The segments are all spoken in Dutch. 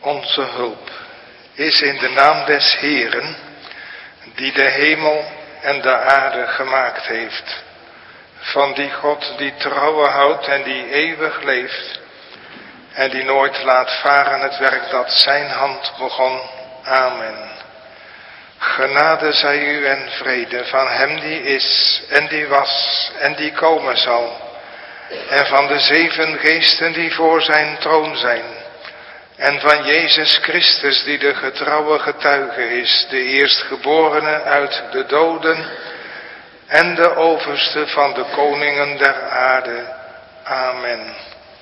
Onze hulp is in de naam des Heeren, die de hemel en de aarde gemaakt heeft. Van die God die trouwe houdt en die eeuwig leeft. En die nooit laat varen het werk dat zijn hand begon. Amen. Genade zij u en vrede van hem die is en die was en die komen zal. En van de 7 geesten die voor zijn troon zijn. En van Jezus Christus die de getrouwe getuige is, de eerstgeborene uit de doden en de overste van de koningen der aarde. Amen.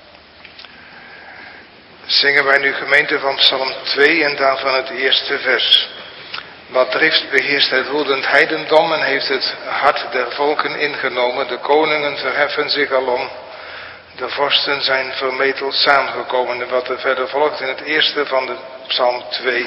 Zingen wij nu gemeente van Psalm 2 en daarvan het eerste vers. Wat drift beheerst het woedend heidendom en heeft het hart der volken ingenomen. De koningen verheffen zich alom. De vorsten zijn vermeteld samengekomen. En wat er verder volgt in het eerste van de Psalm 2.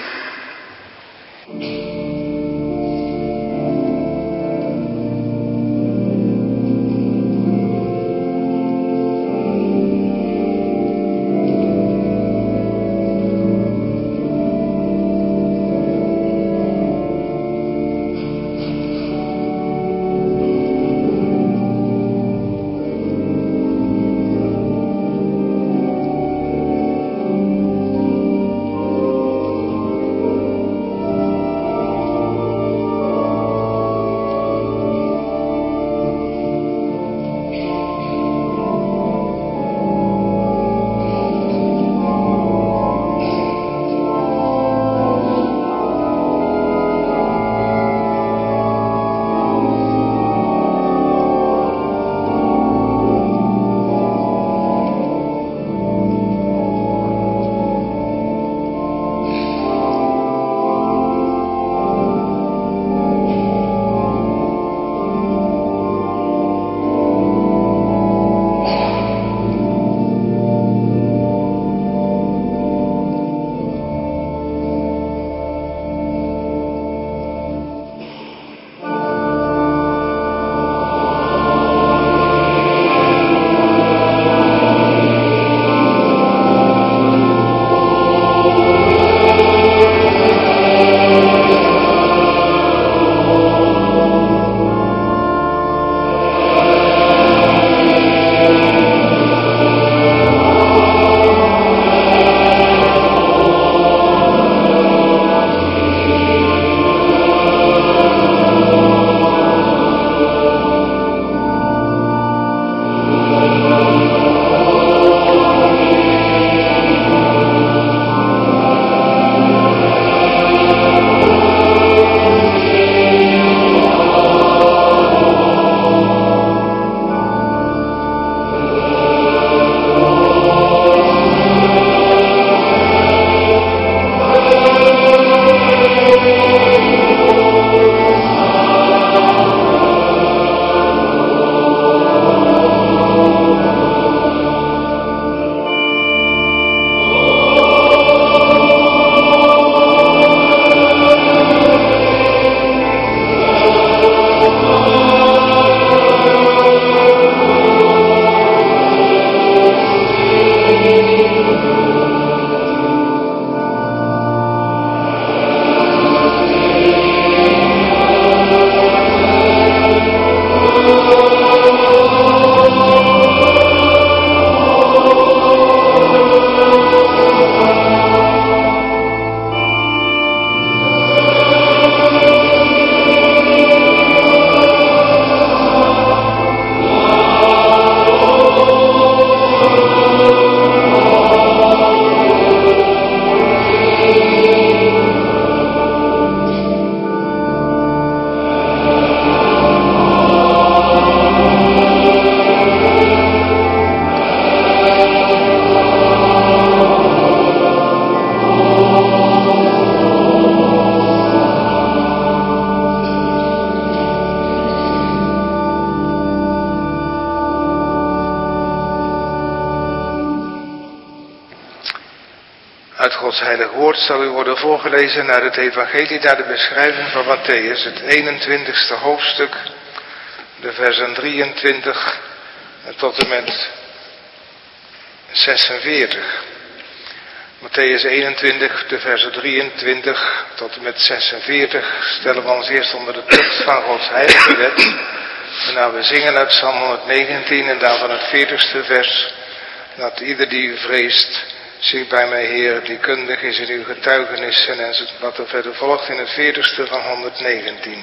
Uit Gods heilig woord zal u worden voorgelezen naar het evangelie, naar de beschrijving van Mattheüs, het 21ste hoofdstuk, de versen 23 tot en met 46. Matthäus 21, de versen 23 tot en met 46 stellen we ons eerst onder de tekst van Gods heilige wet. Waarna we zingen uit Psalm 119 en daarvan het 40ste vers. Dat ieder die u vreest, zie bij mij Heer, die kundig is in uw getuigenissen. En wat er verder volgt in het 40ste van 119.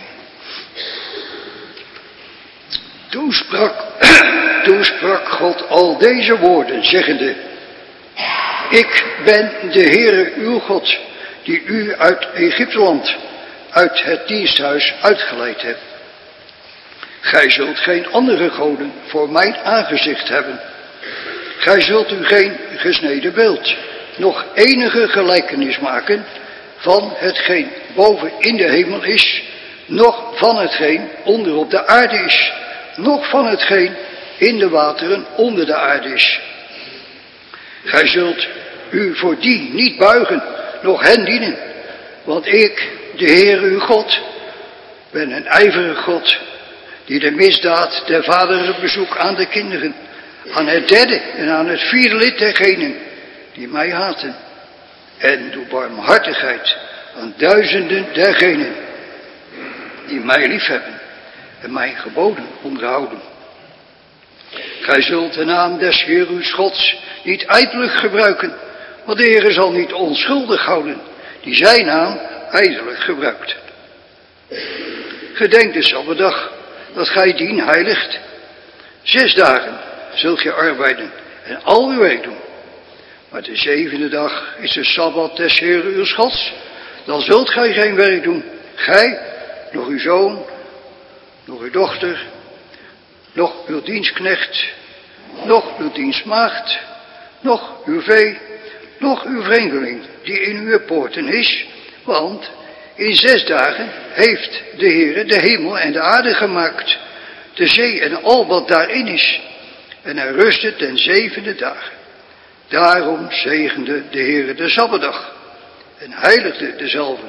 Toen sprak God al deze woorden, zeggende: Ik ben de Heere uw God, die u uit Egypteland, uit het diensthuis uitgeleid hebt. Gij zult geen andere goden voor mijn aangezicht hebben. Gij zult u geen gesneden beeld, nog enige gelijkenis maken van hetgeen boven in de hemel is, noch van hetgeen onder op de aarde is, noch van hetgeen in de wateren onder de aarde is. Gij zult u voor die niet buigen, noch hen dienen, want ik, de Heer uw God, ben een ijverig God, die de misdaad der vaderen bezoekt aan de kinderen, aan het derde en aan het vierde lid dergenen die mij haten, en doe barmhartigheid aan duizenden dergenen die mij liefhebben en mijn geboden onderhouden. Gij zult de naam des Heer uw Gods niet ijdelijk gebruiken, want de Heer zal niet onschuldig houden die zijn naam ijdelijk gebruikt. Gedenk de Sabbatdag, dat gij dien heiligt. 6 dagen zult je arbeiden en al uw werk doen. Maar de 7e dag is de Sabbat des Heer uw Gods. Dan zult gij geen werk doen. Gij, nog uw zoon, nog uw dochter, nog uw dienstknecht, nog uw dienstmaagd, nog uw vee, nog uw vreemdeling die in uw poorten is. Want in 6 dagen heeft de Heere de hemel en de aarde gemaakt, de zee en al wat daarin is. En hij rustte ten 7e dag. Daarom zegende de Heere de Sabbatdag en heiligde dezelve.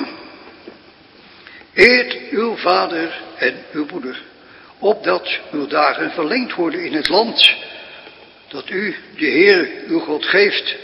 Eert uw vader en uw moeder, opdat uw dagen verlengd worden in het land dat u, de Heer, uw God geeft.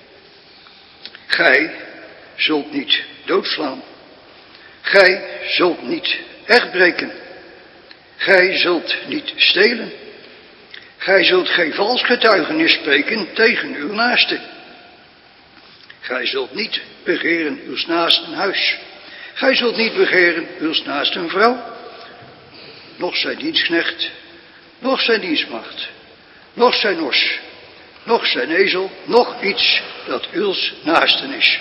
Gij zult niet doodslaan. Gij zult niet echtbreken. Gij zult niet stelen. Gij zult geen vals getuigenis spreken tegen uw naaste. Gij zult niet begeren uw naasten huis. Gij zult niet begeren uw naasten vrouw, noch zijn dienstknecht, noch zijn dienstmaagd, noch zijn os, noch zijn ezel, noch iets dat uws naasten is.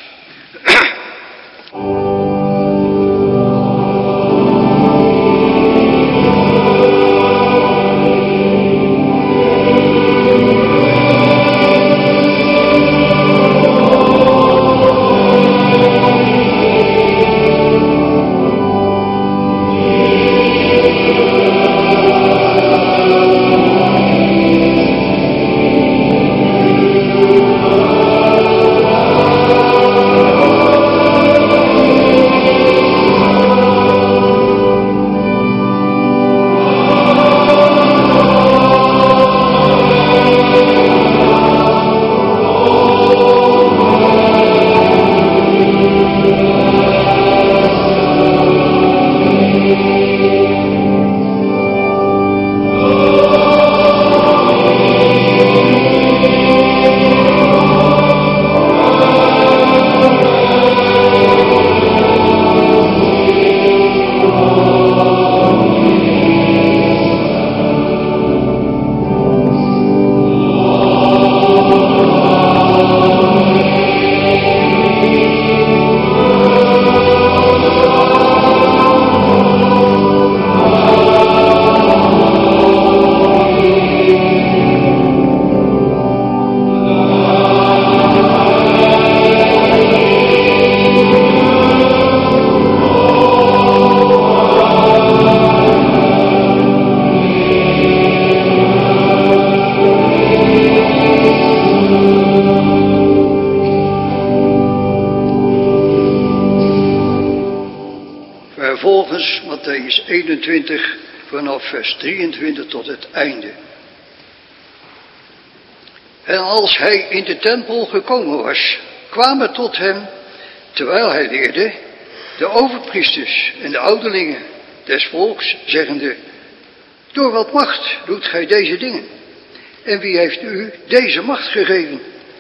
Vervolgens Matthäus 21 vanaf vers 23 tot het einde. En als hij in de tempel gekomen was, kwamen tot hem, terwijl hij leerde, de overpriesters en de ouderlingen des volks, zeggende: door wat macht doet gij deze dingen? En wie heeft u deze macht gegeven?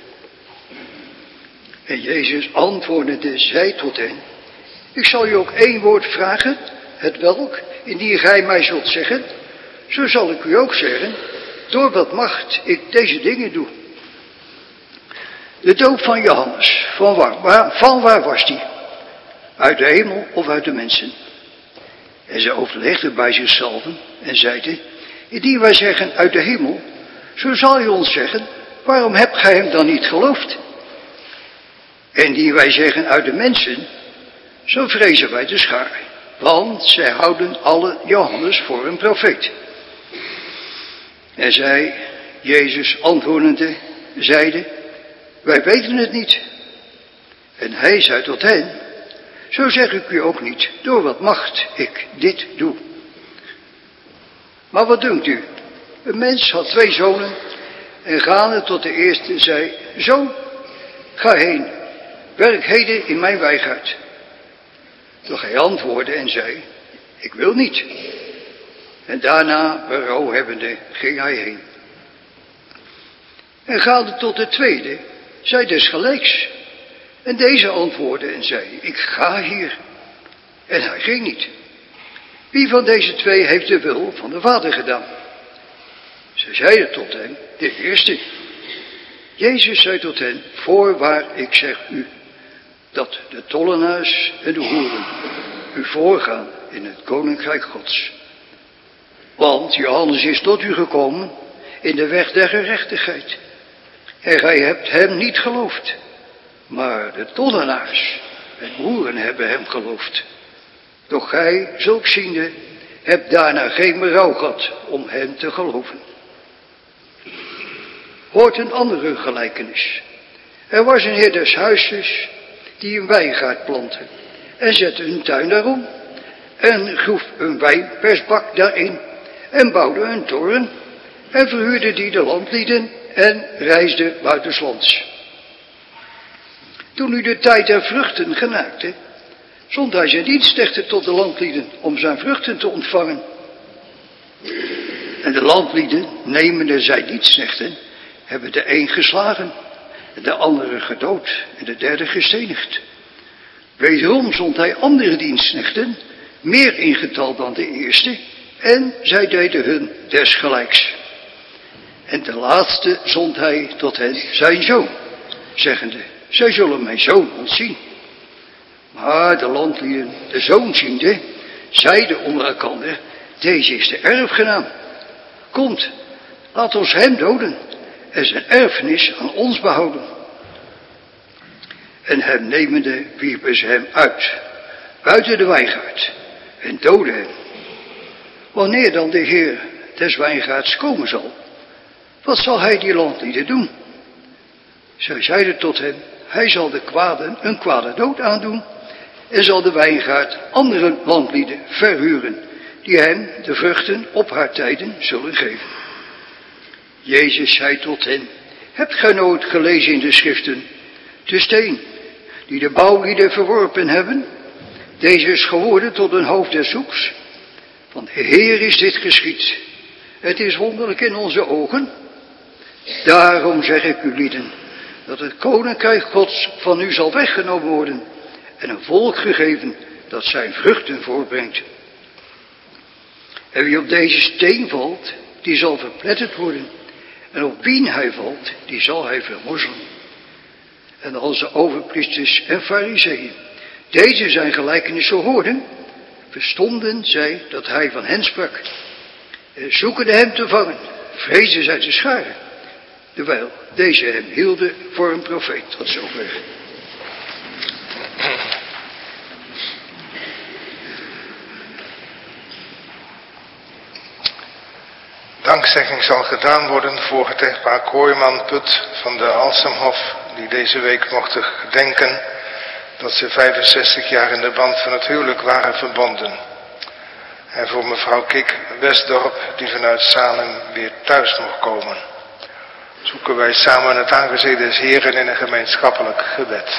En Jezus antwoordende zei tot hen: ik zal u ook één woord vragen, het welk, indien gij mij zult zeggen, zo zal ik u ook zeggen, door wat macht ik deze dingen doe. De doop van Johannes, van waar was die? Uit de hemel of uit de mensen? En ze overlegden bij zichzelf en zeiden: indien wij zeggen uit de hemel, zo zal u ons zeggen, waarom hebt gij hem dan niet geloofd? En indien wij zeggen uit de mensen, zo vrezen wij de schaar, want zij houden alle Johannes voor een profeet. En zij, Jezus antwoordende, zeide: wij weten het niet. En hij zei tot hen: zo zeg ik u ook niet, door wat macht ik dit doe. Maar wat dunkt u? Een mens had 2 zonen en gaande tot de eerste zei: zoon, ga heen, werk heden in mijn wijngaard. Doch hij antwoordde en zei: ik wil niet. En daarna, berouw hebbende, ging hij heen. En gaande tot de tweede, zei desgelijks. En deze antwoordde en zei: ik ga hier. En hij ging niet. Wie van deze 2 heeft de wil van de Vader gedaan? Ze zeiden tot hem: de eerste. Jezus zei tot hen: voorwaar ik zeg u, dat de tollenaars en de hoeren u voorgaan in het koninkrijk Gods. Want Johannes is tot u gekomen in de weg der gerechtigheid. En gij hebt hem niet geloofd. Maar de tollenaars en hoeren hebben hem geloofd. Doch gij, zulks ziende, hebt daarna geen berouw gehad om hem te geloven. Hoort een andere gelijkenis. Er was een heer des huizes die een wijngaard plantte en zette een tuin daarom en groef een wijnpersbak daarin en bouwde een toren en verhuurde die de landlieden en reisde buitenslands. Toen nu de tijd der vruchten genaakte, zond hij zijn dienstknechten tot de landlieden om zijn vruchten te ontvangen. En de landlieden, nemende zijn dienstknechten, hebben de een geslagen, de andere gedood en de derde gestenigd. Wederom zond hij andere dienstknechten, meer in getal dan de eerste, en zij deden hun desgelijks. En ten laatste zond hij tot hen zijn zoon, zeggende: zij zullen mijn zoon ontzien. Maar de landlieden, de zoon ziende, zeiden onder elkander: deze is de erfgenaam. Komt, laat ons hem doden en zijn erfenis aan ons behouden. En hem nemende wierpen ze hem uit, buiten de wijngaard, en doodden hem. Wanneer dan de Heer des wijngaards komen zal, wat zal hij die landlieden doen? Zij zeiden tot hem: hij zal de kwaden een kwade dood aandoen en zal de wijngaard andere landlieden verhuren, die hem de vruchten op haar tijden zullen geven. Jezus zei tot hen: hebt gij nooit gelezen in de schriften, de steen die de bouwlieden verworpen hebben, deze is geworden tot een hoofd des hoeks. Van de Heer is dit geschied. Het is wonderlijk in onze ogen. Daarom zeg ik u lieden, dat het koninkrijk Gods van u zal weggenomen worden en een volk gegeven dat zijn vruchten voortbrengt. En wie op deze steen valt, die zal verpletterd worden. En op wien hij valt, die zal hij vermorzelen. En als de overpriesters en farizeeën deze zijn gelijkenissen hoorden, verstonden zij dat hij van hen sprak. En zoekende hem te vangen, vreesden zij te scharen, terwijl deze hem hielden voor een profeet. Tot zover. Dankzegging zal gedaan worden voor het echtpaar Kooijman Put van de Alsemhof, die deze week mochten gedenken dat ze 65 jaar in de band van het huwelijk waren verbonden. En voor mevrouw Kik Westdorp, die vanuit Salem weer thuis mocht komen. zoeken wij samen het aangezicht des Heeren in een gemeenschappelijk gebed.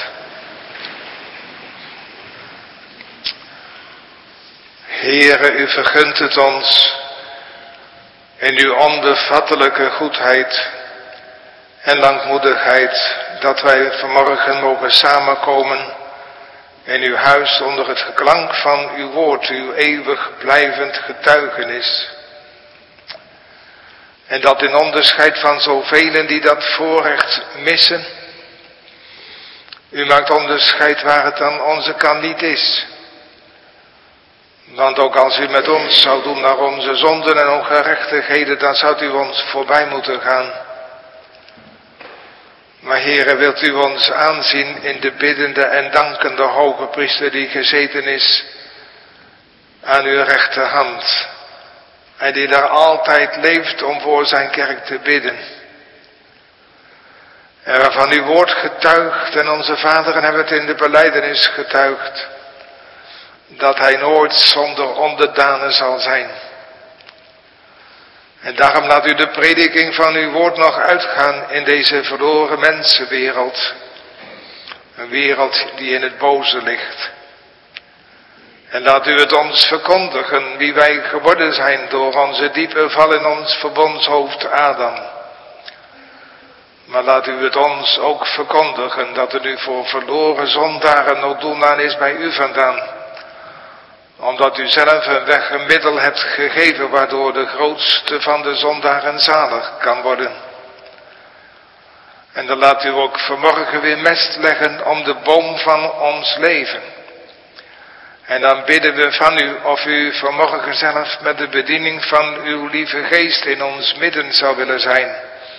Heere, u vergunt het ons in uw onbevattelijke goedheid en langmoedigheid dat wij vanmorgen mogen samenkomen in uw huis onder het geklank van uw woord, uw eeuwig blijvend getuigenis. En dat in onderscheid van zoveel die dat voorrecht missen, u maakt onderscheid waar het aan onze kant niet is. Want ook als u met ons zou doen naar onze zonden en ongerechtigheden, dan zou u ons voorbij moeten gaan. Maar Heere, wilt u ons aanzien in de biddende en dankende hoge priester die gezeten is aan uw rechterhand. En die daar altijd leeft om voor zijn kerk te bidden. En waarvan uw woord getuigt en onze vaderen hebben het in de belijdenis getuigd. Dat hij nooit zonder onderdanen zal zijn. En daarom laat u de prediking van uw woord nog uitgaan in deze verloren mensenwereld. Een wereld die in het boze ligt. En laat u het ons verkondigen wie wij geworden zijn door onze diepe val in ons verbondshoofd Adam. Maar laat u het ons ook verkondigen dat er nu voor verloren zondaren nog doen aan is bij u vandaan. Omdat u zelf een weg, een middel hebt gegeven waardoor de grootste van de zondaren zalig kan worden. En dan laat u ook vanmorgen weer mest leggen om de boom van ons leven. En dan bidden we van u of u vanmorgen zelf met de bediening van uw lieve geest in ons midden zou willen zijn.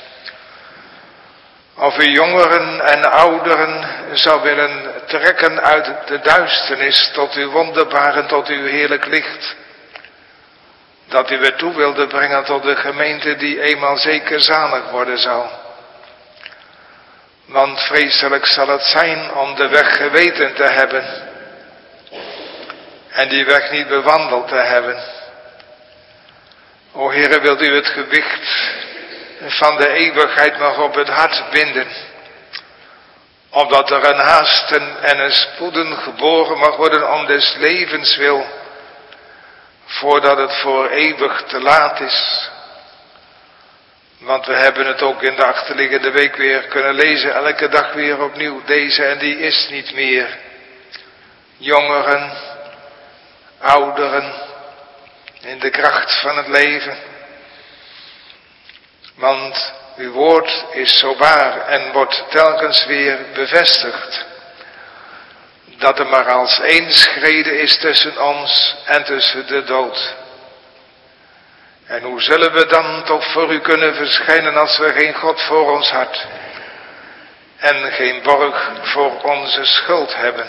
Of u jongeren en ouderen zou willen trekken uit de duisternis tot uw wonderbare, tot uw heerlijk licht. Dat u weer toe wilde brengen tot de gemeente die eenmaal zeker zalig worden zal. Want vreselijk zal het zijn om de weg geweten te hebben. En die weg niet bewandeld te hebben. O Heere, wilt u het gewicht van de eeuwigheid nog op het hart binden. Opdat er een haasten en een spoeden geboren mag worden om des levens wil. Voordat het voor eeuwig te laat is. Want we hebben het ook in de achterliggende week weer kunnen lezen. Elke dag weer opnieuw. Deze en die is niet meer. Jongeren, ouderen, in de kracht van het leven. Want uw woord is zo waar en wordt telkens weer bevestigd. Dat er maar als één schrede is tussen ons en tussen de dood. En hoe zullen we dan toch voor u kunnen verschijnen als we geen God voor ons hart en geen borg voor onze schuld hebben?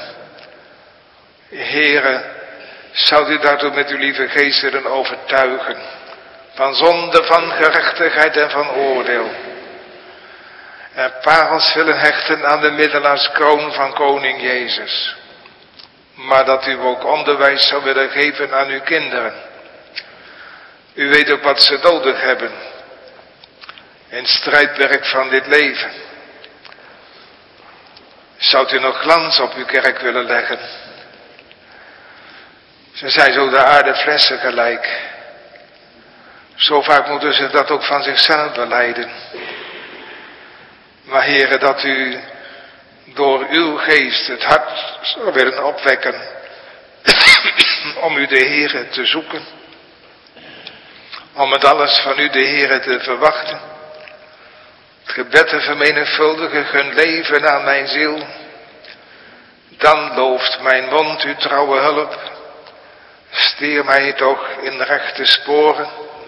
Heere, zou u daartoe met uw lieve geest willen overtuigen. Van zonde, van gerechtigheid en van oordeel. En parels willen hechten aan de middelaarskroon van koning Jezus. Maar dat u ook onderwijs zou willen geven aan uw kinderen. U weet ook wat ze nodig hebben. In het strijdwerk van dit leven. Zou u nog glans op uw kerk willen leggen? Ze zijn zo de aarde flessen gelijk. Zo vaak moeten ze dat ook van zichzelf belijden. Maar Heere, dat u door uw geest het hart zou willen opwekken. Om u de Heere te zoeken. Om het alles van u de Heere te verwachten. Het gebed te vermenigvuldigen, gun leven aan mijn ziel. Dan looft mijn mond uw trouwe hulp. Steer mij toch in rechte sporen.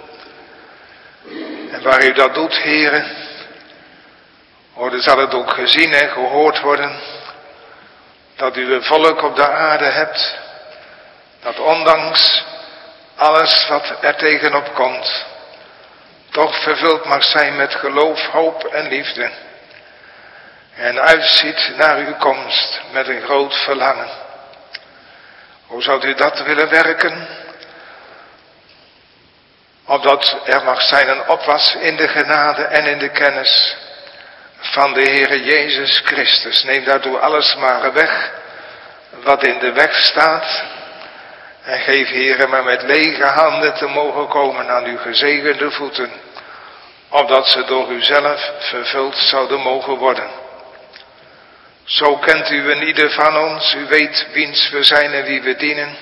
En waar u dat doet, Heere, dan zal het ook gezien en gehoord worden. Dat u een volk op de aarde hebt. Dat ondanks alles wat er tegenop komt, toch vervuld mag zijn met geloof, hoop en liefde. En uitziet naar uw komst met een groot verlangen. Hoe zou u dat willen werken? Opdat er mag zijn een opwas in de genade en in de kennis van de Heere Jezus Christus. Neem daardoor alles maar weg wat in de weg staat. En geef, Heere, maar met lege handen te mogen komen aan uw gezegende voeten. Opdat ze door uzelf vervuld zouden mogen worden. Zo kent u een ieder van ons. U weet wiens we zijn en wie we dienen.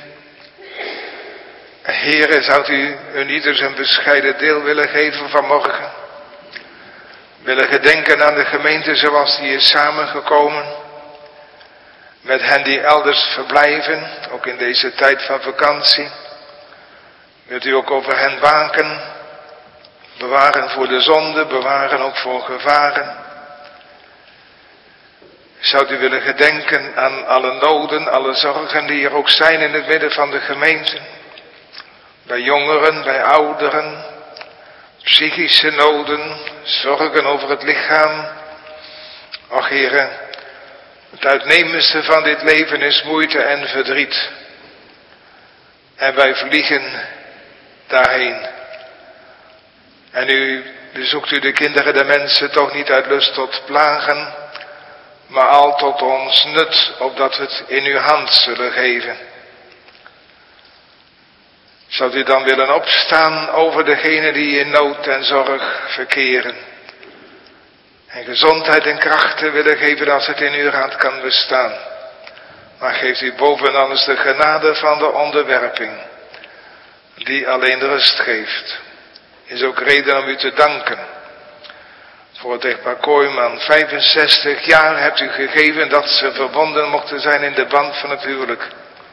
Heere, zou u een ieder zijn bescheiden deel willen geven vanmorgen. Willen gedenken aan de gemeente zoals die is samengekomen. Met hen die elders verblijven, ook in deze tijd van vakantie. Wilt u ook over hen waken. Bewaren voor de zonde, bewaren ook voor gevaren. Zou u willen gedenken aan alle noden, alle zorgen die er ook zijn in het midden van de gemeente. Bij jongeren, bij ouderen, psychische noden, zorgen over het lichaam. Och Heere, het uitnemendste van dit leven is moeite en verdriet. En wij vliegen daarheen. En u bezoekt u de kinderen der mensen toch niet uit lust tot plagen, maar al tot ons nut, opdat we het in uw hand zullen geven. Zou u dan willen opstaan over degenen die in nood en zorg verkeren. En gezondheid en krachten willen geven als het in uw raad kan bestaan. Maar geeft u boven alles de genade van de onderwerping, die alleen rust geeft. Is ook reden om u te danken. Voor het echtpaar Kooijman, 65 jaar hebt u gegeven dat ze verbonden mochten zijn in de band van het huwelijk.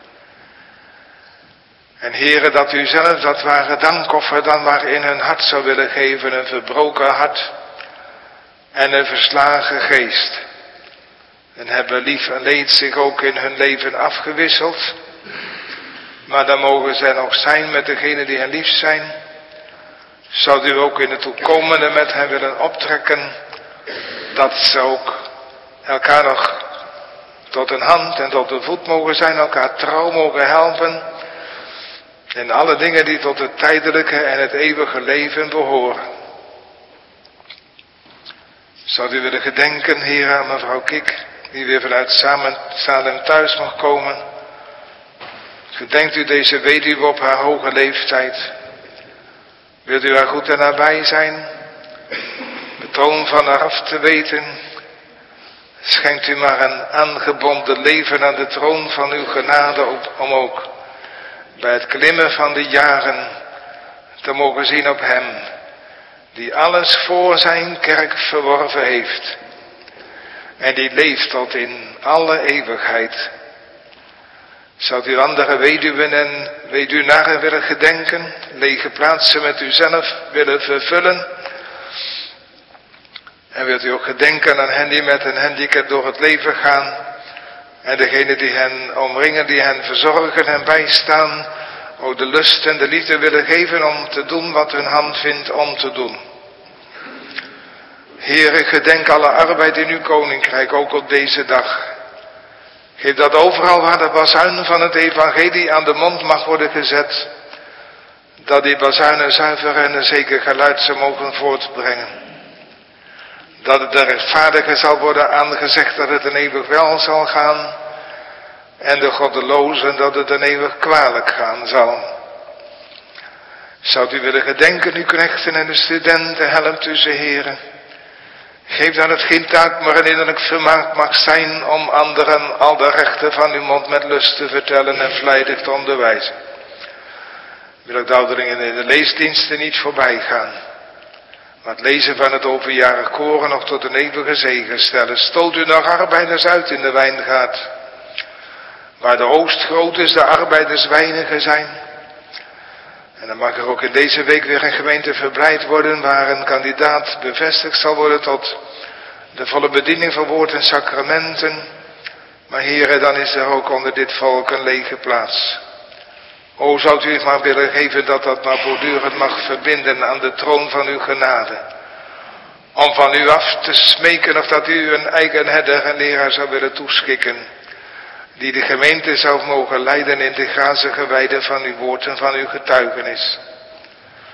En Heere, dat u zelf dat ware dankoffer dan maar in hun hart zou willen geven, een verbroken hart en een verslagen geest. En hebben lief en leed zich ook in hun leven afgewisseld. Maar dan mogen zij nog zijn met degenen die hen lief zijn. Zou u ook in het toekomende met hen willen optrekken, dat ze ook elkaar nog tot een hand en tot een voet mogen zijn, elkaar trouw mogen helpen. In alle dingen die tot het tijdelijke en het eeuwige leven behoren. Zou u willen gedenken, Heer, aan mevrouw Kik, die weer vanuit Salem thuis mag komen. Gedenkt u deze weduwe op haar hoge leeftijd. Wilt u haar goed en nabij zijn? De troon van haar af te weten. Schenkt u maar een aangebonden leven aan de troon van uw genade om ook bij het klimmen van de jaren te mogen zien op hem, die alles voor zijn kerk verworven heeft en die leeft tot in alle eeuwigheid. Zou u andere weduwen en weduwnaren willen gedenken, lege plaatsen met uzelf willen vervullen? En wilt u ook gedenken aan hen die met een handicap door het leven gaan en degenen die hen omringen, die hen verzorgen en bijstaan, ook de lust en de liefde willen geven om te doen wat hun hand vindt om te doen. Heere, gedenk alle arbeid in uw koninkrijk, ook op deze dag. Geef dat overal waar de bazuin van het evangelie aan de mond mag worden gezet, dat die bazuin een zuiver en een zeker geluid zou mogen voortbrengen. Dat het de rechtvaardige zal worden aangezegd dat het een eeuwig wel zal gaan, en de goddelozen dat het een eeuwig kwalijk gaan zal. Zou u willen gedenken, uw knechten en de studenten, helpt u ze, heren. Geef dat het geen taak, maar een innerlijk vermaak mag zijn om anderen al de rechten van uw mond met lust te vertellen en vlijtig te onderwijzen. Wil ik de ouderlingen in de leesdiensten niet voorbij gaan, maar het lezen van het overjarig koren nog tot een eeuwige zegen stellen. Stoot u nog arbeiders uit in de wijngaard. Waar de oogst groot is, de arbeiders weinigen zijn. En dan mag er ook in deze week weer een gemeente verbreid worden, waar een kandidaat bevestigd zal worden tot de volle bediening van woord en sacramenten. Maar heren, dan is er ook onder dit volk een lege plaats. O, zou u het maar willen geven dat dat maar voortdurend mag verbinden aan de troon van uw genade. Om van u af te smeken of dat u een eigen herder en leraar zou willen toeschikken, die de gemeente zou mogen leiden in de grazige weide van uw woord en van uw getuigenis.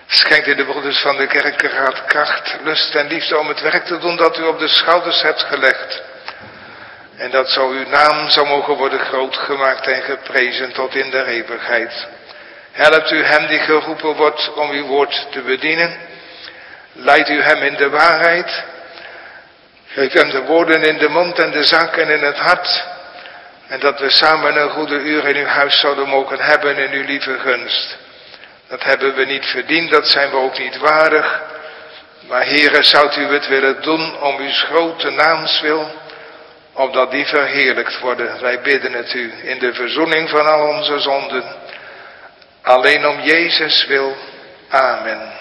Schenkt u de broeders van de kerkenraad kracht, lust en liefde om het werk te doen dat u op de schouders hebt gelegd. En dat zo uw naam zou mogen worden groot gemaakt en geprezen tot in de eeuwigheid. Helpt u hem die geroepen wordt om uw woord te bedienen. Leidt u hem in de waarheid. Geef hem de woorden in de mond en de zaken in het hart. En dat we samen een goede uur in uw huis zouden mogen hebben in uw lieve gunst. Dat hebben we niet verdiend, dat zijn we ook niet waardig. Maar Heere, zou u het willen doen om uw grote naams wil, opdat die verheerlijkt worden. Wij bidden het u in de verzoening van al onze zonden. Alleen om Jezus wil. Amen.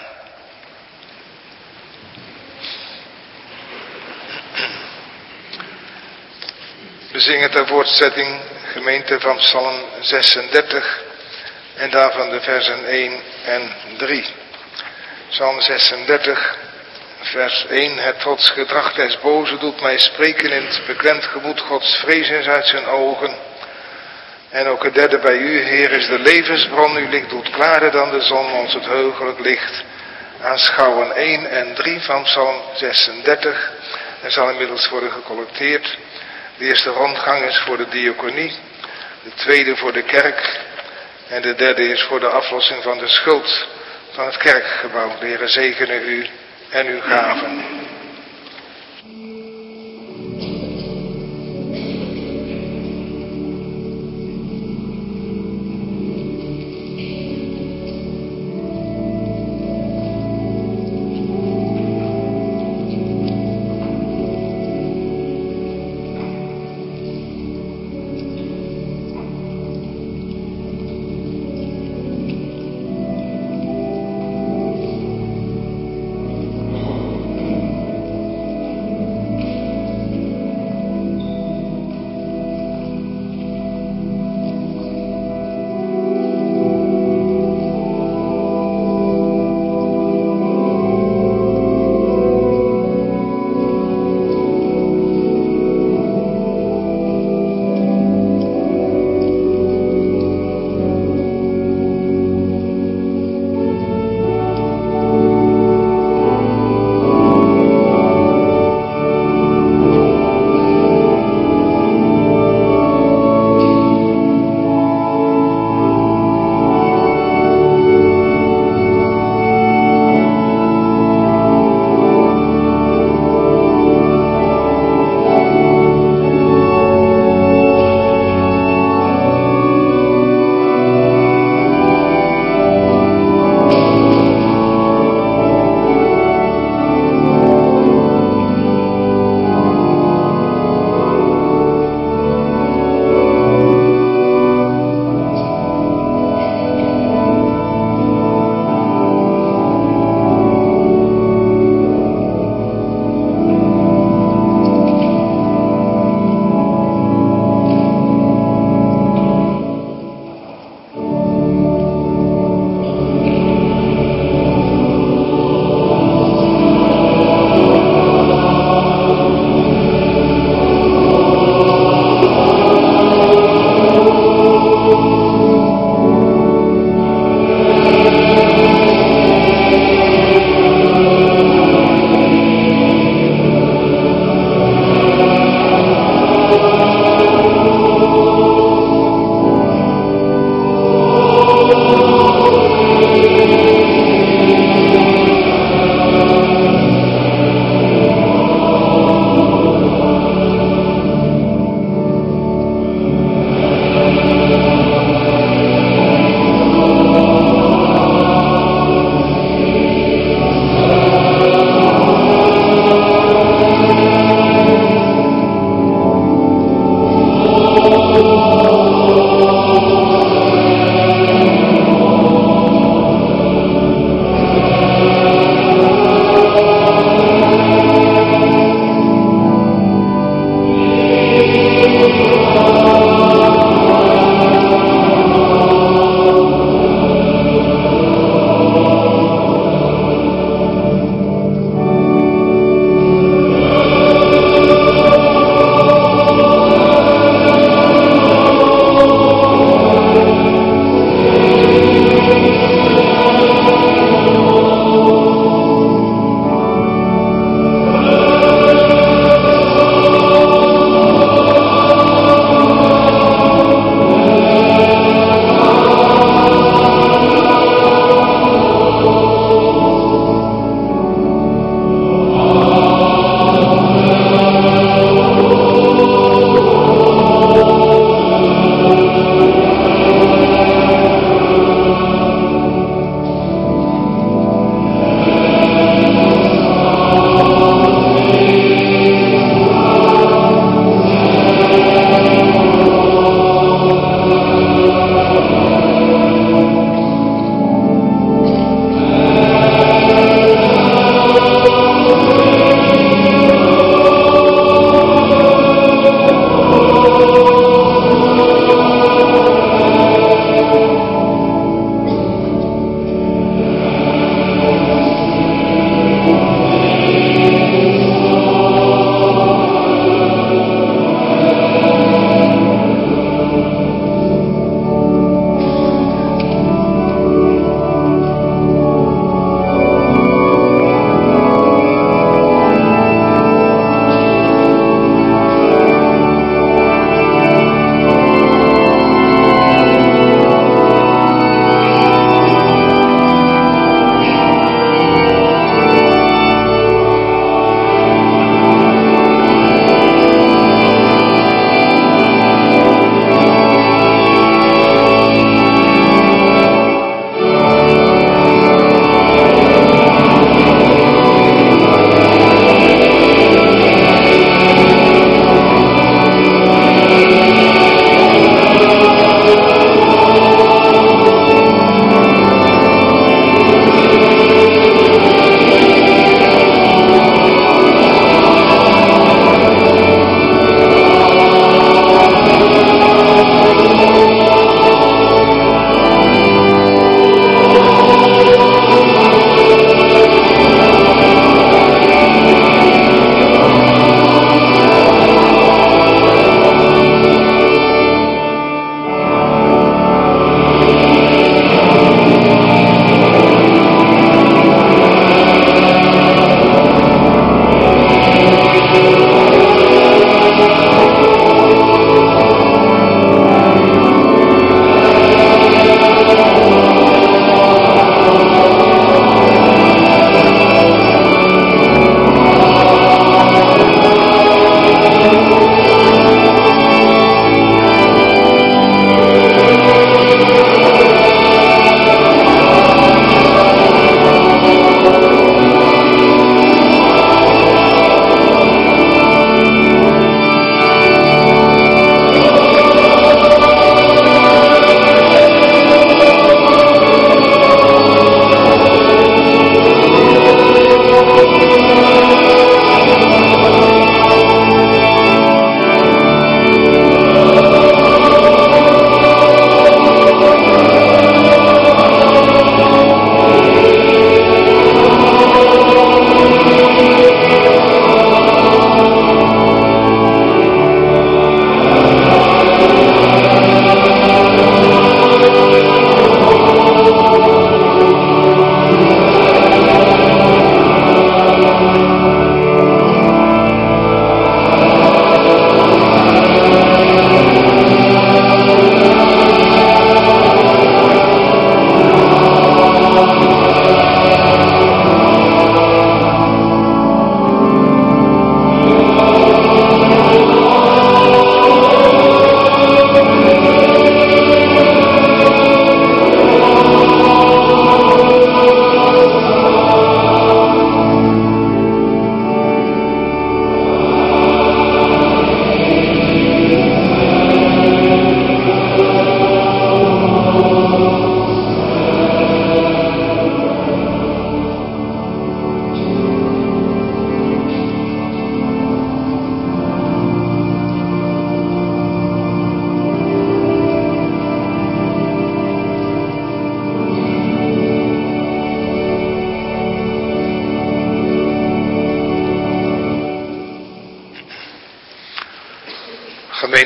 We zingen ter voortzetting gemeente van Psalm 36 en daarvan de versen 1 en 3. Psalm 36, vers 1. Het trotsgedrag des boze doet mij spreken in het beklemd gemoed. Gods vrees is uit zijn ogen. En ook het derde bij u, Heer, is de levensbron. Uw licht doet klaarder dan de zon, ons het heugelijk licht. Aanschouwen 1 en 3 van Psalm 36. Er zal inmiddels worden gecollecteerd. De eerste rondgang is voor de diaconie. De tweede voor de kerk. En de derde is voor de aflossing van de schuld van het kerkgebouw. De Heer zegene u en uw gaven.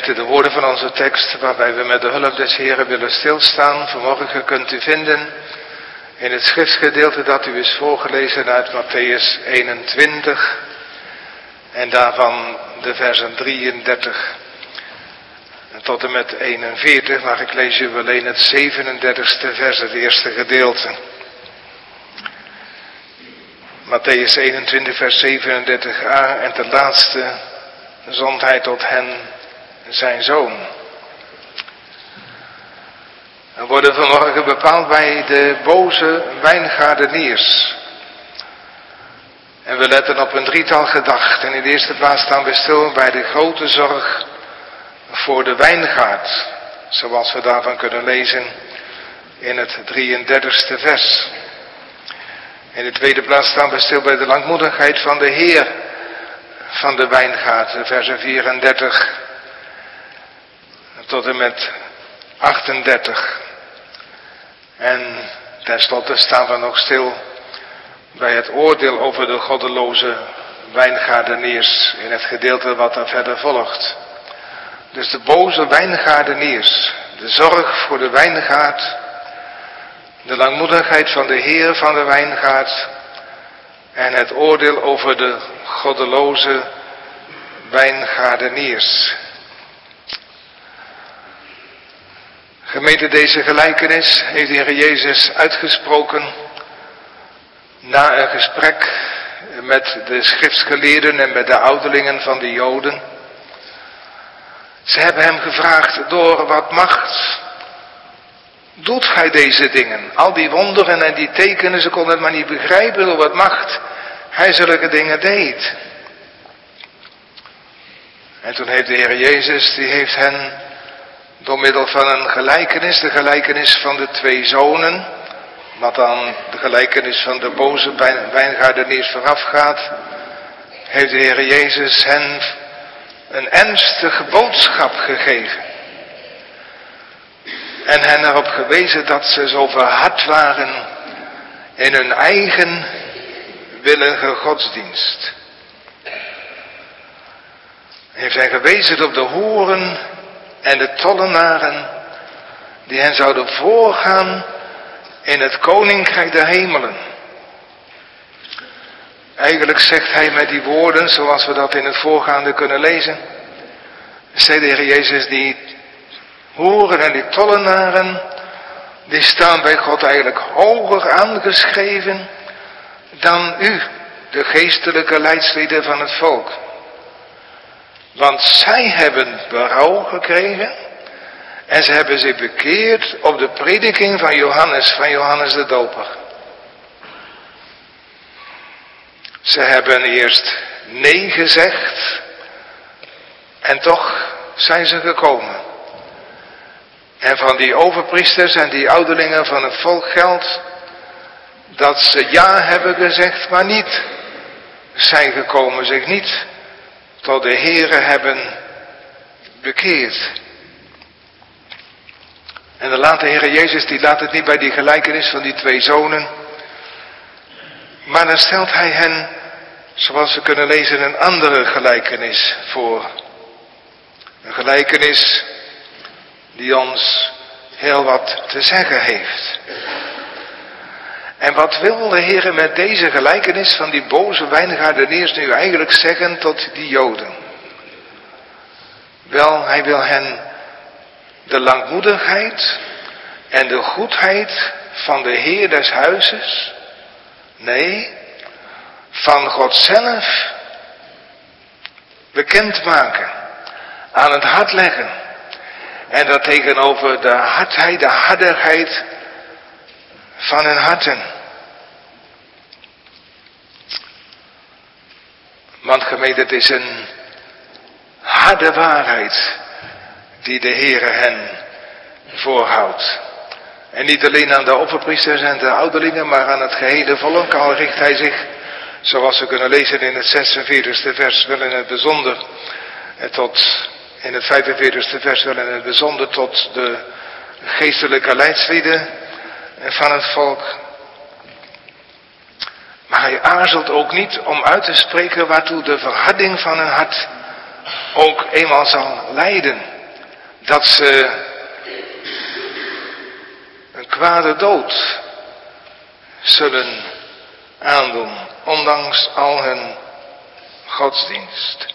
Gemeente, de woorden van onze tekst, waarbij we met de hulp des Heren willen stilstaan, vanmorgen kunt u vinden in het schriftgedeelte dat u is voorgelezen uit Mattheüs 21 en daarvan de versen 33 tot en met 41, maar ik lees u alleen het 37ste vers, het eerste gedeelte. Mattheüs 21 vers 37a, en ten laatste zond hij tot hen zijn zoon. We worden vanmorgen bepaald bij de boze wijngaardeniers. En we letten op een drietal gedachten. In de eerste plaats staan we stil bij de grote zorg voor de wijngaard. Zoals we daarvan kunnen lezen in het 33ste vers. In de tweede plaats staan we stil bij de langmoedigheid van de Heer van de wijngaard. De versen 34 tot en met 38. En tenslotte staan we nog stil bij het oordeel over de goddeloze wijngaardeniers in het gedeelte wat er verder volgt. Dus de boze wijngaardeniers, de zorg voor de wijngaard, de langmoedigheid van de Heer van de wijngaard en het oordeel over de goddeloze wijngaardeniers. Gemeente, deze gelijkenis heeft de Heer Jezus uitgesproken na een gesprek met de schriftgeleerden en met de ouderlingen van de Joden. Ze hebben hem gevraagd, door wat macht doet gij deze dingen? Al die wonderen en die tekenen, ze konden het maar niet begrijpen door wat macht hij zulke dingen deed. En toen heeft de Heer Jezus, die heeft hen door middel van een gelijkenis, de gelijkenis van de twee zonen, wat dan de gelijkenis van de boze wijngaardeniers voorafgaat, heeft de Heer Jezus hen een ernstige boodschap gegeven. En hen erop gewezen dat ze zo verhard waren in hun eigen willige godsdienst. Hij heeft hen gewezen op de hoeren en de tollenaren die hen zouden voorgaan in het koninkrijk der hemelen. Eigenlijk zegt hij met die woorden, zoals we dat in het voorgaande kunnen lezen, zei de Heer Jezus, die hoeren en die tollenaren, die staan bij God eigenlijk hoger aangeschreven dan u, de geestelijke leidslieden van het volk. Want zij hebben berouw gekregen en ze hebben zich bekeerd op de prediking van Johannes de Doper. Ze hebben eerst nee gezegd en toch zijn ze gekomen. En van die overpriesters en die ouderlingen van het volk geldt dat ze ja hebben gezegd, maar niet zijn gekomen, zich niet tot de Heere hebben bekeerd. En dan laat de Heer Jezus, die laat het niet bij die gelijkenis van die twee zonen, maar dan stelt hij hen, zoals we kunnen lezen, een andere gelijkenis voor. Een gelijkenis die ons heel wat te zeggen heeft. En wat wil de Heer met deze gelijkenis van die boze wijngaardeniers nu eigenlijk zeggen tot die Joden? Wel, hij wil hen de langmoedigheid en de goedheid van de Heer des huizes, nee, van God zelf bekendmaken, aan het hart leggen. En dat tegenover de hardheid, de hardigheid van hun harten. Want gemeente, het is een harde waarheid die de Heere hen voorhoudt. En niet alleen aan de offerpriesters en de ouderlingen, maar aan het gehele volk. Al richt hij zich, zoals we kunnen lezen in het 46e vers, wel in het bijzonder in het 45e vers wel in het bijzonder tot de geestelijke leidslieden van het volk. Maar hij aarzelt ook niet om uit te spreken waartoe de verharding van hun hart ook eenmaal zal leiden. dat ze een kwade dood zullen aandoen, ondanks al hun godsdienst.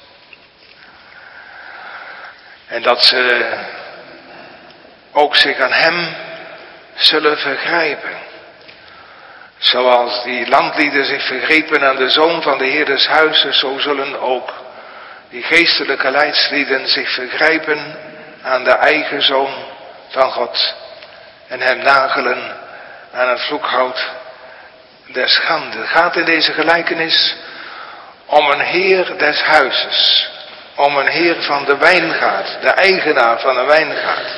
En dat ze ook zich aan hem zullen vergrijpen. Zoals die landlieden zich vergrepen aan de zoon van de Heer des huizes, zo zullen ook die geestelijke leidslieden zich vergrijpen aan de eigen zoon van God en hem nagelen aan het vloekhout der schande. Het gaat in deze gelijkenis om een heer des huizes, om een heer van de wijngaard, de eigenaar van een wijngaard.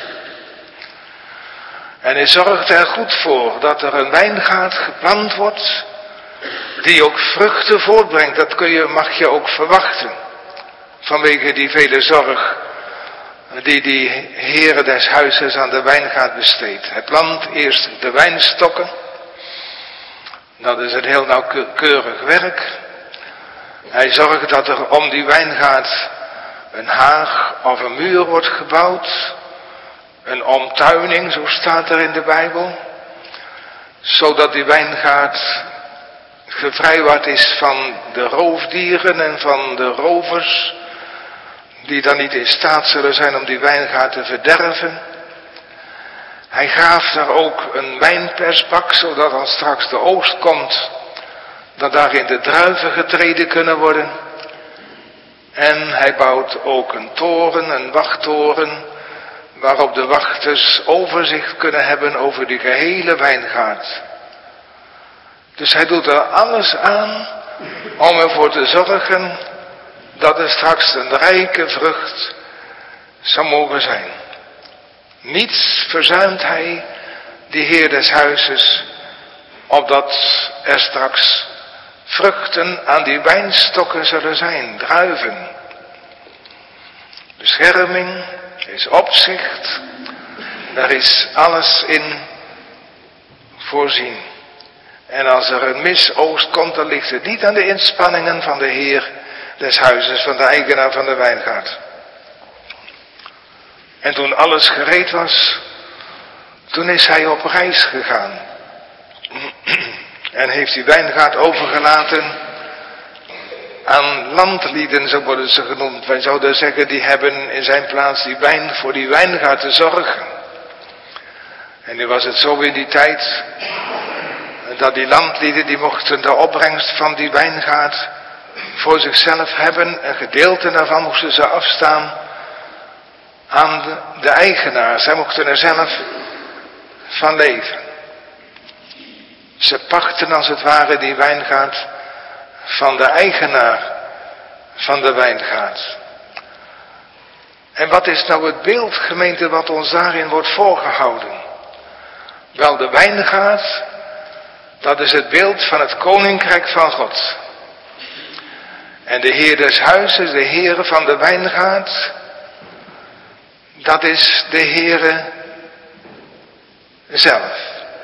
En hij zorgt er goed voor dat er een wijngaard geplant wordt, die ook vruchten voortbrengt. Dat mag je ook verwachten, vanwege die vele zorg die heren des huizes aan de wijngaard besteedt. Hij plant eerst de wijnstokken, dat is een heel nauwkeurig werk. Hij zorgt dat er om die wijngaard een haag of een muur wordt gebouwd, een omtuining, zo staat er in de Bijbel, zodat die wijngaard gevrijwaard is van de roofdieren en van de rovers, die dan niet in staat zullen zijn om die wijngaard te verderven. Hij graaft daar ook een wijnpersbak, zodat als straks de oogst komt, dat daarin de druiven getreden kunnen worden. En hij bouwt ook een toren, een wachttoren, waarop de wachters overzicht kunnen hebben over die gehele wijngaard. Dus hij doet er alles aan om ervoor te zorgen dat er straks een rijke vrucht zou mogen zijn. Niets verzuimt hij, die Heer des huizes, opdat er straks vruchten aan die wijnstokken zullen zijn, druiven. Bescherming, er is opzicht, er is alles in voorzien. En als er een misoogst komt, dan ligt het niet aan de inspanningen van de Heer des huizes, van de eigenaar van de wijngaard. En toen alles gereed was, toen is hij op reis gegaan. En heeft die wijngaard overgelaten aan landlieden, zo worden ze genoemd. Wij zouden zeggen, die hebben in zijn plaats die wijn voor die wijngaard te zorgen. En nu was het zo in die tijd, dat die landlieden, die mochten de opbrengst van die wijngaard voor zichzelf hebben. Een gedeelte daarvan moesten ze afstaan aan de eigenaar. Zij mochten er zelf van leven. Ze pachten als het ware die wijngaard van de eigenaar van de wijngaard. En wat is nou het beeld, gemeente, wat ons daarin wordt voorgehouden? Wel, de wijngaard, dat is het beeld van het koninkrijk van God. En de Heer des huizes, de Heere van de wijngaard, dat is de Heere zelf.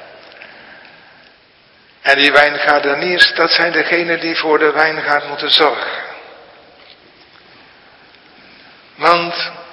En die wijngaardeniers, dat zijn degenen die voor de wijngaard moeten zorgen. Want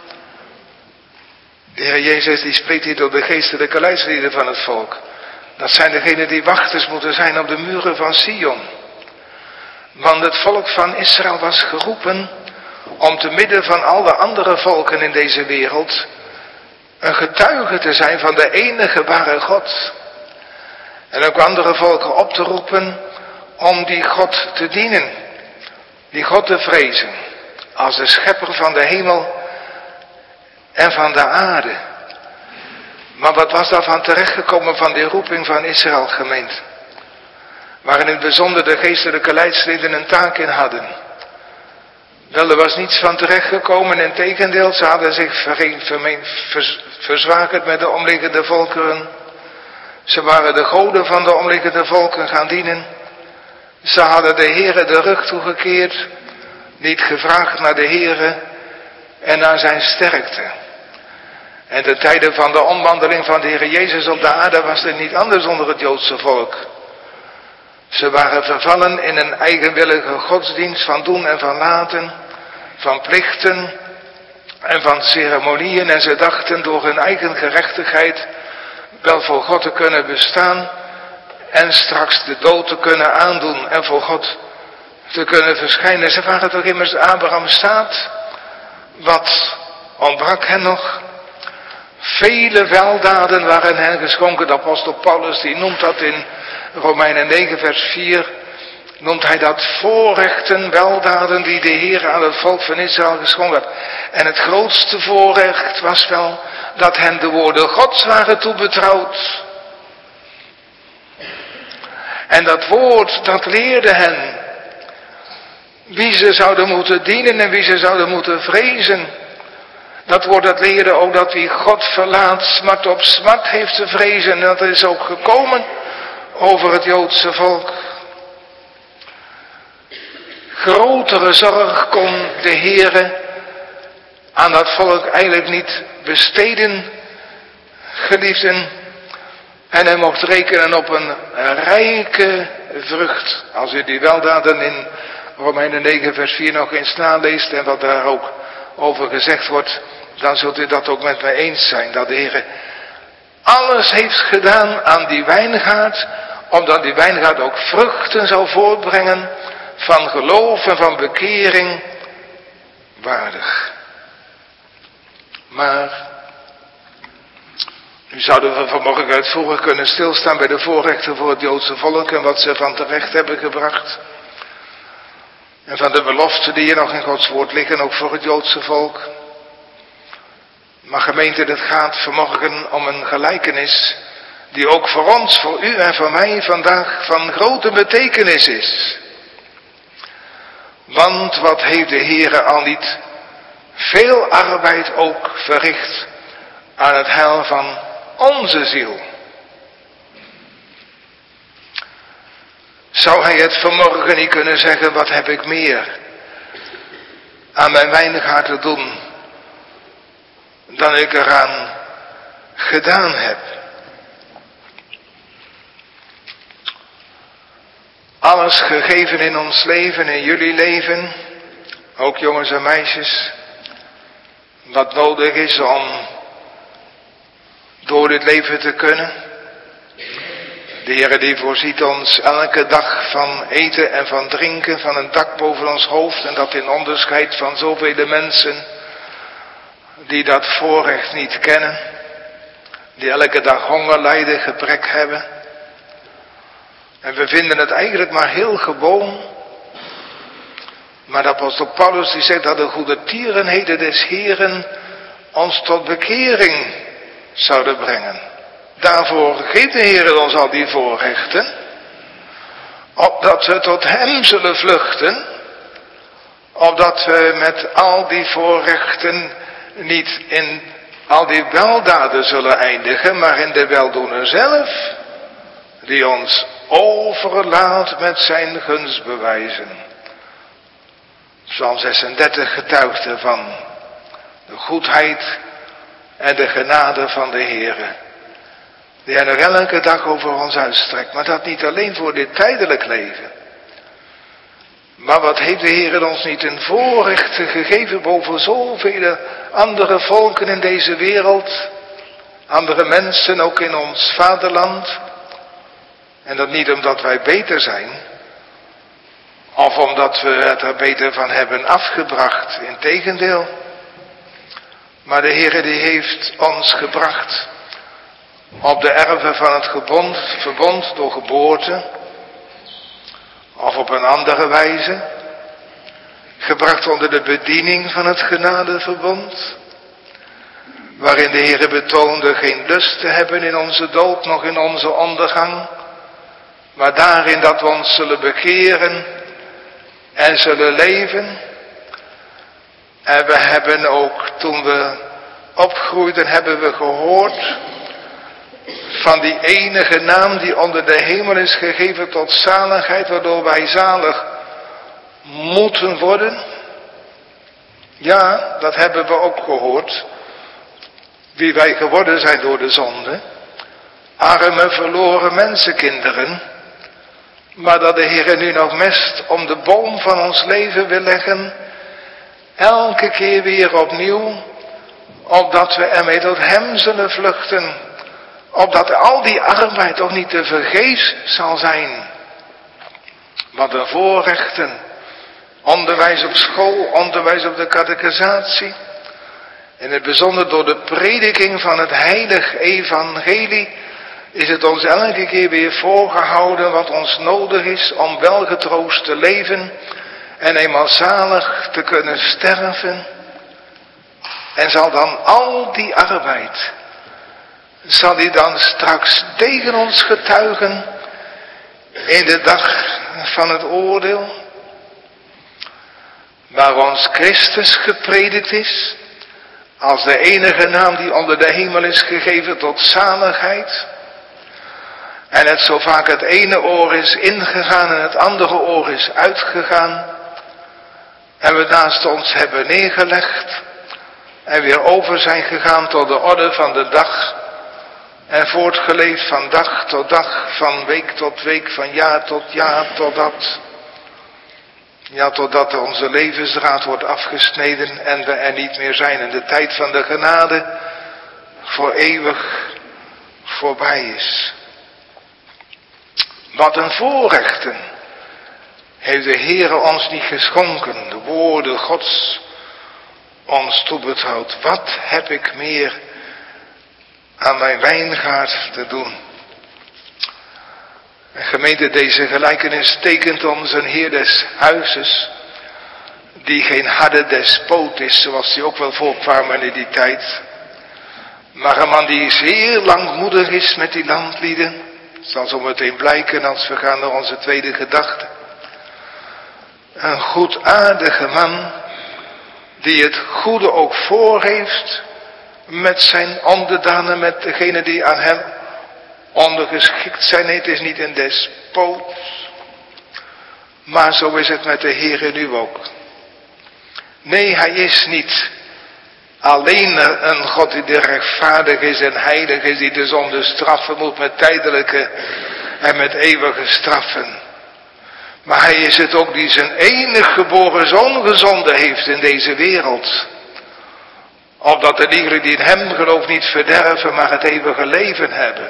de Heer Jezus, die spreekt hier door de geestelijke leidslieden van het volk. Dat zijn degenen die wachters moeten zijn op de muren van Sion. Want het volk van Israël was geroepen om te midden van al de andere volken in deze wereld een getuige te zijn van de enige ware God. En ook andere volken op te roepen om die God te dienen, die God te vrezen, als de schepper van de hemel en van de aarde. Maar wat was daarvan terechtgekomen van die roeping van Israël, gemeente? Waar in het bijzonder de geestelijke leidslieden een taak in hadden. Wel, er was niets van terechtgekomen, integendeel, ze hadden zich verzwakerd met de omliggende volkeren. Ze waren de goden van de omliggende volken gaan dienen. Ze hadden de Heere de rug toegekeerd, niet gevraagd naar de Heere en naar zijn sterkte. En de tijden van de omwandeling van de Heer Jezus op de aarde was het niet anders onder het Joodse volk. Ze waren vervallen in een eigenwillige godsdienst van doen en van laten, van plichten, en van ceremonieën en ze dachten door hun eigen gerechtigheid wel voor God te kunnen bestaan en straks de dood te kunnen aandoen en voor God te kunnen verschijnen. Ze waren toch immers Abraham's zaad? Wat ontbrak hen nog? Vele weldaden waren hen geschonken. De apostel Paulus die noemt dat in Romeinen 9 vers 4. Noemt hij dat voorrechten, weldaden die de Heer aan het volk van Israël geschonken had. En het grootste voorrecht was wel dat hen de woorden Gods waren toebetrouwd. En dat woord dat leerde hen wie ze zouden moeten dienen en wie ze zouden moeten vrezen. Dat woord dat leerde ook dat wie God verlaat smart op smart heeft te vrezen. En dat is ook gekomen over het Joodse volk. Grotere zorg kon de Heere aan dat volk eigenlijk niet besteden, geliefden. En hij mocht rekenen op een rijke vrucht. Als u die weldaden in Romeinen 9 vers 4 nog eens naleest en wat daar ook over gezegd wordt, dan zult u dat ook met mij eens zijn. Dat de Heer alles heeft gedaan aan die wijngaard, omdat die wijngaard ook vruchten zou voortbrengen van geloof en van bekering waardig. Maar nu zouden we vanmorgen uitvoerig kunnen stilstaan bij de voorrechten voor het Joodse volk en wat ze van terecht hebben gebracht. En van de beloften die hier nog in Gods woord liggen, ook voor het Joodse volk. Maar gemeente, het gaat vanmorgen om een gelijkenis die ook voor ons, voor u en voor mij vandaag van grote betekenis is. Want wat heeft de Heere al niet veel arbeid ook verricht aan het heil van onze ziel. Zou hij het vanmorgen niet kunnen zeggen, wat heb ik meer aan mijn wijngaard te doen dan ik eraan gedaan heb. Alles gegeven in ons leven, in jullie leven, ook jongens en meisjes, wat nodig is om door dit leven te kunnen. De Heer die voorziet ons elke dag van eten en van drinken, van een dak boven ons hoofd, en dat in onderscheid van zoveel mensen die dat voorrecht niet kennen, die elke dag honger lijden, gebrek hebben. En we vinden het eigenlijk maar heel gewoon. Maar de apostel Paulus die zegt dat de goede tierenheden des Heeren ons tot bekering zouden brengen. Daarvoor geeft de Heer ons al die voorrechten, opdat we tot hem zullen vluchten, opdat we met al die voorrechten niet in al die weldaden zullen eindigen, maar in de weldoener zelf, die ons overlaat met zijn gunstbewijzen. Psalm 36 getuigt ervan, de goedheid en de genade van de Heere, die hij nog elke dag over ons uitstrekt. Maar dat niet alleen voor dit tijdelijk leven. Maar wat heeft de Heer ons niet een voorrecht gegeven boven zoveel andere volken in deze wereld. Andere mensen ook in ons vaderland. En dat niet omdat wij beter zijn. Of omdat we het er beter van hebben afgebracht. Integendeel. Maar de Heer die heeft ons gebracht op de erven van het verbond door geboorte, of op een andere wijze, gebracht onder de bediening van het genadeverbond, waarin de Heere betoonde geen lust te hebben in onze dood, nog in onze ondergang, maar daarin dat we ons zullen bekeren en zullen leven. En we hebben ook, toen we opgroeiden, hebben we gehoord van die enige naam die onder de hemel is gegeven tot zaligheid, waardoor wij zalig moeten worden. Ja, dat hebben we ook gehoord. Wie wij geworden zijn door de zonde. Arme, verloren mensenkinderen. Maar dat de Heer nu nog mest om de boom van ons leven wil leggen. Elke keer weer opnieuw. opdat we ermee tot hem zullen vluchten, opdat al die arbeid toch niet te vergeefs zal zijn. Wat een voorrechten, onderwijs op school, onderwijs op de catechisatie, in het bijzonder door de prediking van het heilig evangelie, is het ons elke keer weer voorgehouden wat ons nodig is om welgetroost te leven en eenmaal zalig te kunnen sterven. En zal dan al die arbeid, zal die dan straks tegen ons getuigen in de dag van het oordeel, waar ons Christus gepredikt is, als de enige naam die onder de hemel is gegeven tot zaligheid. En het zo vaak het ene oor is ingegaan en het andere oor is uitgegaan. En we naast ons hebben neergelegd. En weer over zijn gegaan tot de orde van de dag. En voortgeleefd van dag tot dag, van week tot week, van jaar tot jaar, totdat. Ja, totdat onze levensdraad wordt afgesneden en we er niet meer zijn. En de tijd van de genade voor eeuwig voorbij is. Wat een voorrechten heeft de Heere ons niet geschonken. De woorden Gods ons toebetrouwd. Wat heb ik meer aan mijn wijngaard te doen? En gemeente, deze gelijkenis tekent ons een Heer des huizes, die geen harde despoot is, zoals die ook wel voorkwamen in die tijd. Maar een man die zeer langmoedig is met die landlieden. Zal zo meteen blijken als we gaan naar onze tweede gedachte. Een goedaardige man, die het goede ook voor heeft met zijn onderdanen, met degene die aan hem ondergeschikt zijn. Nee, het is niet een despoot, maar zo is het met de Heere nu ook. Nee, hij is niet alleen een God die rechtvaardig is en heilig is, die de zonde straffen moet met tijdelijke en met eeuwige straffen. Maar hij is het ook die zijn enig geboren zoon gezonden heeft in deze wereld. Opdat de iegelijk die in hem gelooft niet verderven, maar het eeuwige leven hebben.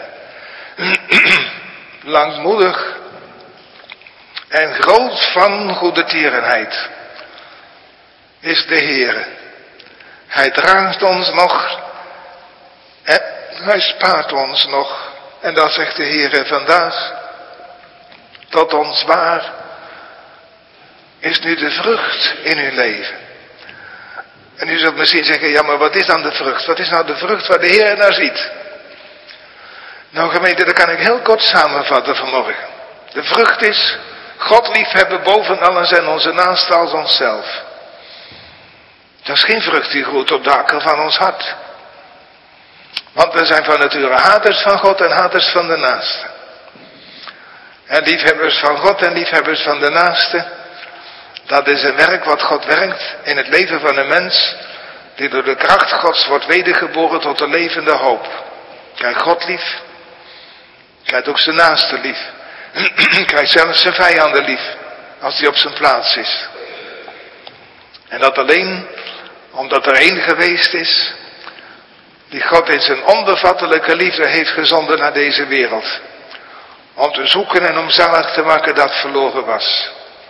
Langmoedig en groot van goede tierenheid is de Heere. Hij draagt ons nog en hij spaart ons nog. En dat zegt de Heere vandaag. Tot ons waar is nu de vrucht in uw leven. En u zult misschien zeggen, ja, maar wat is dan de vrucht? Wat is nou de vrucht waar de Heer naar ziet? Nou gemeente, dat kan ik heel kort samenvatten vanmorgen. De vrucht is God liefhebben boven alles en onze naaste als onszelf. Dat is geen vrucht die groeit op de akker van ons hart. Want we zijn van nature haters van God en haters van de naaste. En liefhebbers van God en liefhebbers van de naaste. Dat is een werk wat God werkt in het leven van een mens, die door de kracht Gods wordt wedergeboren tot de levende hoop. Krijgt God lief. Krijgt ook zijn naaste lief. Krijgt zelfs zijn vijanden lief, als die op zijn plaats is. En dat alleen omdat er één geweest is, die God in zijn onbevattelijke liefde heeft gezonden naar deze wereld. Om te zoeken en om zalig te maken dat verloren was.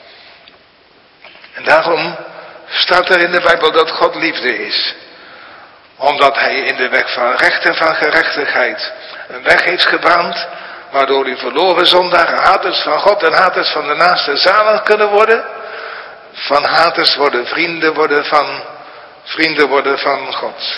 En daarom staat er in de Bijbel dat God liefde is. Omdat hij in de weg van recht en van gerechtigheid een weg heeft gebaand, waardoor die verloren zondaren haters van God en haters van de naaste zalig kunnen worden. Van haters worden vrienden worden van God.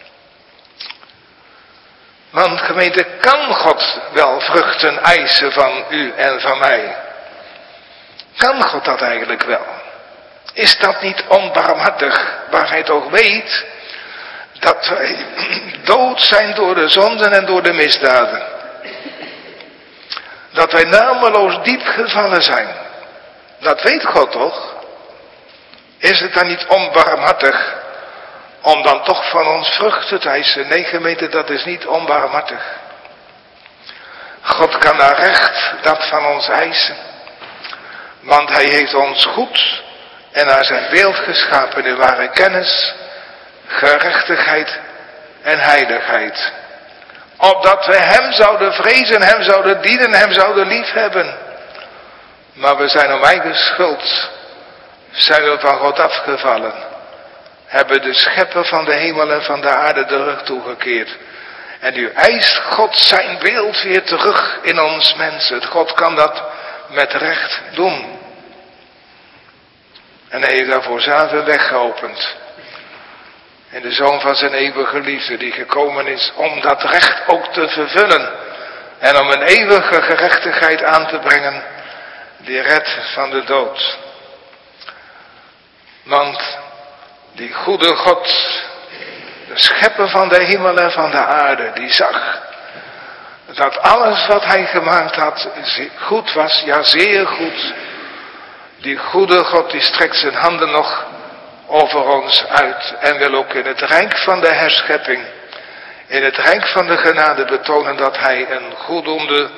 Want gemeente, kan God wel vruchten eisen van u en van mij? Kan God dat eigenlijk wel? Is dat niet onbarmhartig, waar hij toch weet dat wij dood zijn door de zonden en door de misdaden? Dat wij nameloos diep gevallen zijn. Dat weet God toch? Is het dan niet onbarmhartig om dan toch van ons vruchten te eisen? Nee gemeente, dat is niet onbarmhartig. God kan daar recht dat van ons eisen. Want hij heeft ons goed en naar zijn beeld geschapen in ware kennis, gerechtigheid en heiligheid. Opdat we hem zouden vrezen, hem zouden dienen, hem zouden liefhebben. Maar we zijn om eigen schuld, zijn we van God afgevallen. Hebben de schepper van de hemel en van de aarde de rug toegekeerd. En nu eist God zijn beeld weer terug in ons mensen. God kan dat met recht doen. En hij heeft daarvoor zelf een weg geopend. En de Zoon van zijn eeuwige liefde die gekomen is om dat recht ook te vervullen. En om een eeuwige gerechtigheid aan te brengen die redt van de dood. Want die goede God, de schepper van de hemel en van de aarde, die zag dat alles wat hij gemaakt had goed was, ja zeer goed. Die goede God die strekt zijn handen nog over ons uit en wil ook in het rijk van de herschepping, in het rijk van de genade betonen dat hij een goeddoende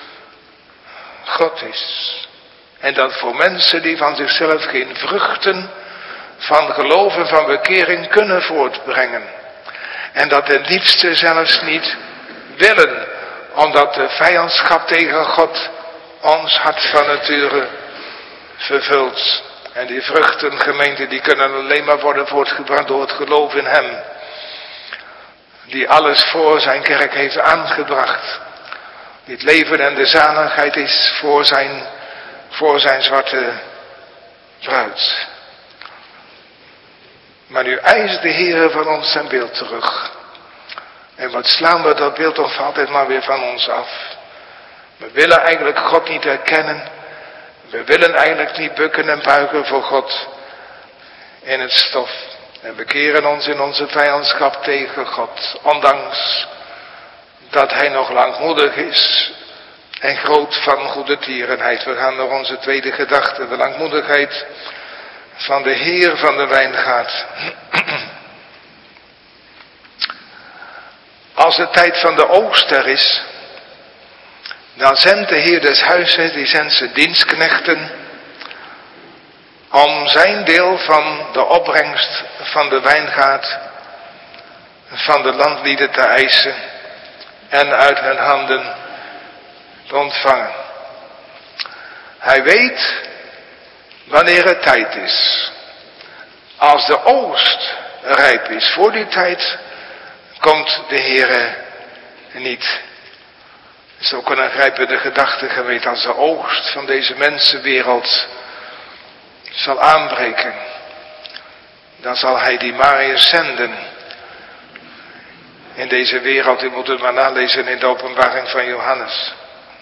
God is. En dat voor mensen die van zichzelf geen vruchten van geloof en van bekering kunnen voortbrengen. En dat de liefste zelfs niet willen, omdat de vijandschap tegen God ons hart van nature vervult. En die vruchten, gemeente, die kunnen alleen maar worden voortgebracht door het geloof in hem. Die alles voor zijn kerk heeft aangebracht. Die het leven en de zaligheid is voor zijn zwarte bruid. Maar nu eist de Heere van ons zijn beeld terug. En wat slaan we dat beeld toch altijd maar weer van ons af. We willen eigenlijk God niet herkennen. We willen eigenlijk niet bukken en buigen voor God in het stof. En we keren ons in onze vijandschap tegen God. Ondanks dat hij nog langmoedig is en groot van goede tierenheid. We gaan naar onze tweede gedachte. De langmoedigheid van de Heer van de wijngaard. Als de tijd van de oogst er is, dan zendt de Heer des huizes, die zendt zijn dienstknechten om zijn deel van de opbrengst van de wijngaard van de landlieden te eisen en uit hun handen te ontvangen. Hij weet wanneer het tijd is. Als de oogst rijp is, voor die tijd komt de Heere niet. Het is ook een aangrijpende gedachte geweest, als de oogst van deze mensenwereld zal aanbreken. Dan zal hij die Marius zenden in deze wereld. U moet het maar nalezen in de openbaring van Johannes.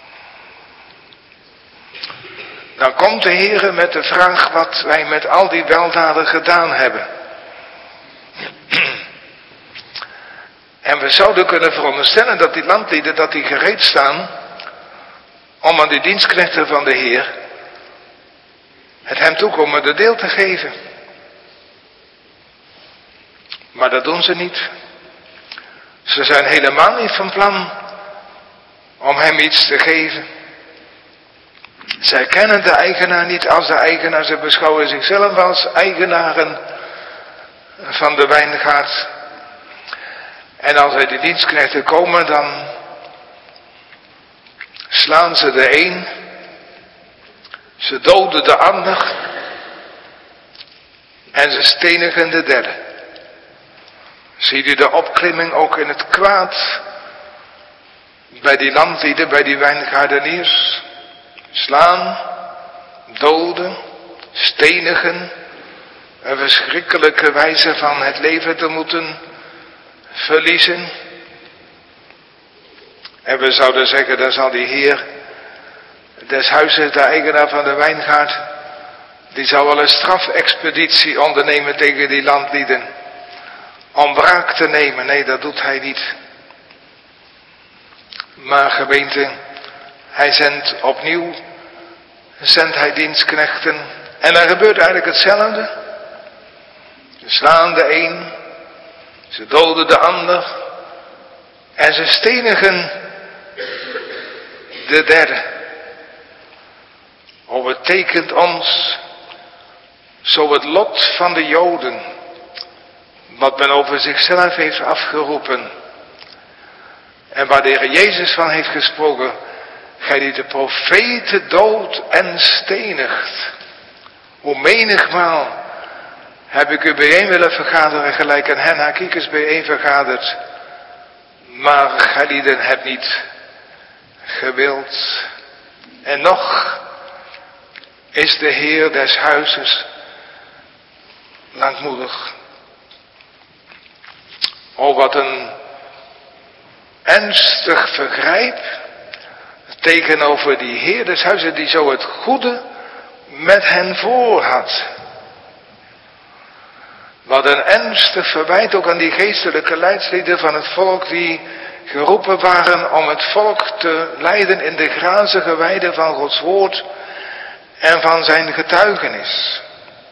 Dan komt de Heere met de vraag wat wij met al die weldaden gedaan hebben. En we zouden kunnen veronderstellen dat die landlieden, dat die gereed staan om aan die dienstknechten van de Heer het hem toekomende deel te geven. Maar dat doen ze niet. Ze zijn helemaal niet van plan om hem iets te geven. Zij kennen de eigenaar niet als de eigenaar. Ze beschouwen zichzelf als eigenaren van de wijngaard. En als er die dienstknechten komen, dan slaan ze de een. Ze doden de ander. En ze stenigen de derde. Ziet u de opklimming ook in het kwaad bij die landlieden, bij die wijngaardeniers? Slaan, doden, stenigen, een verschrikkelijke wijze van het leven te moeten verliezen. En we zouden zeggen, dan zal die Heer des huizes, de eigenaar van de wijngaard, die zou wel een strafexpeditie ondernemen tegen die landlieden. Om wraak te nemen. Nee, dat doet hij niet. Maar gemeente, hij zendt opnieuw, zendt hij dienstknechten. En dan gebeurt eigenlijk hetzelfde. Ze slaan de een, ze doden de ander. En ze stenigen de derde. Oh, het tekent ons zo het lot van de Joden wat men over zichzelf heeft afgeroepen. En waar de Heer Jezus van heeft gesproken, gij die de profeten doodt en stenigt. Hoe menigmaal heb ik u bijeen willen vergaderen, gelijk een hen haar kiekers bijeen vergaderd. Maar gij lieden hebt niet gewild. En nog is de Heer des huizes langmoedig. Oh, wat een ernstig vergrijp tegenover die Heer des huizes die zo het goede met hen voor had. Wat een ernstig verwijt ook aan die geestelijke leidslieden van het volk die geroepen waren om het volk te leiden in de grazige weide van Gods woord en van zijn getuigenis.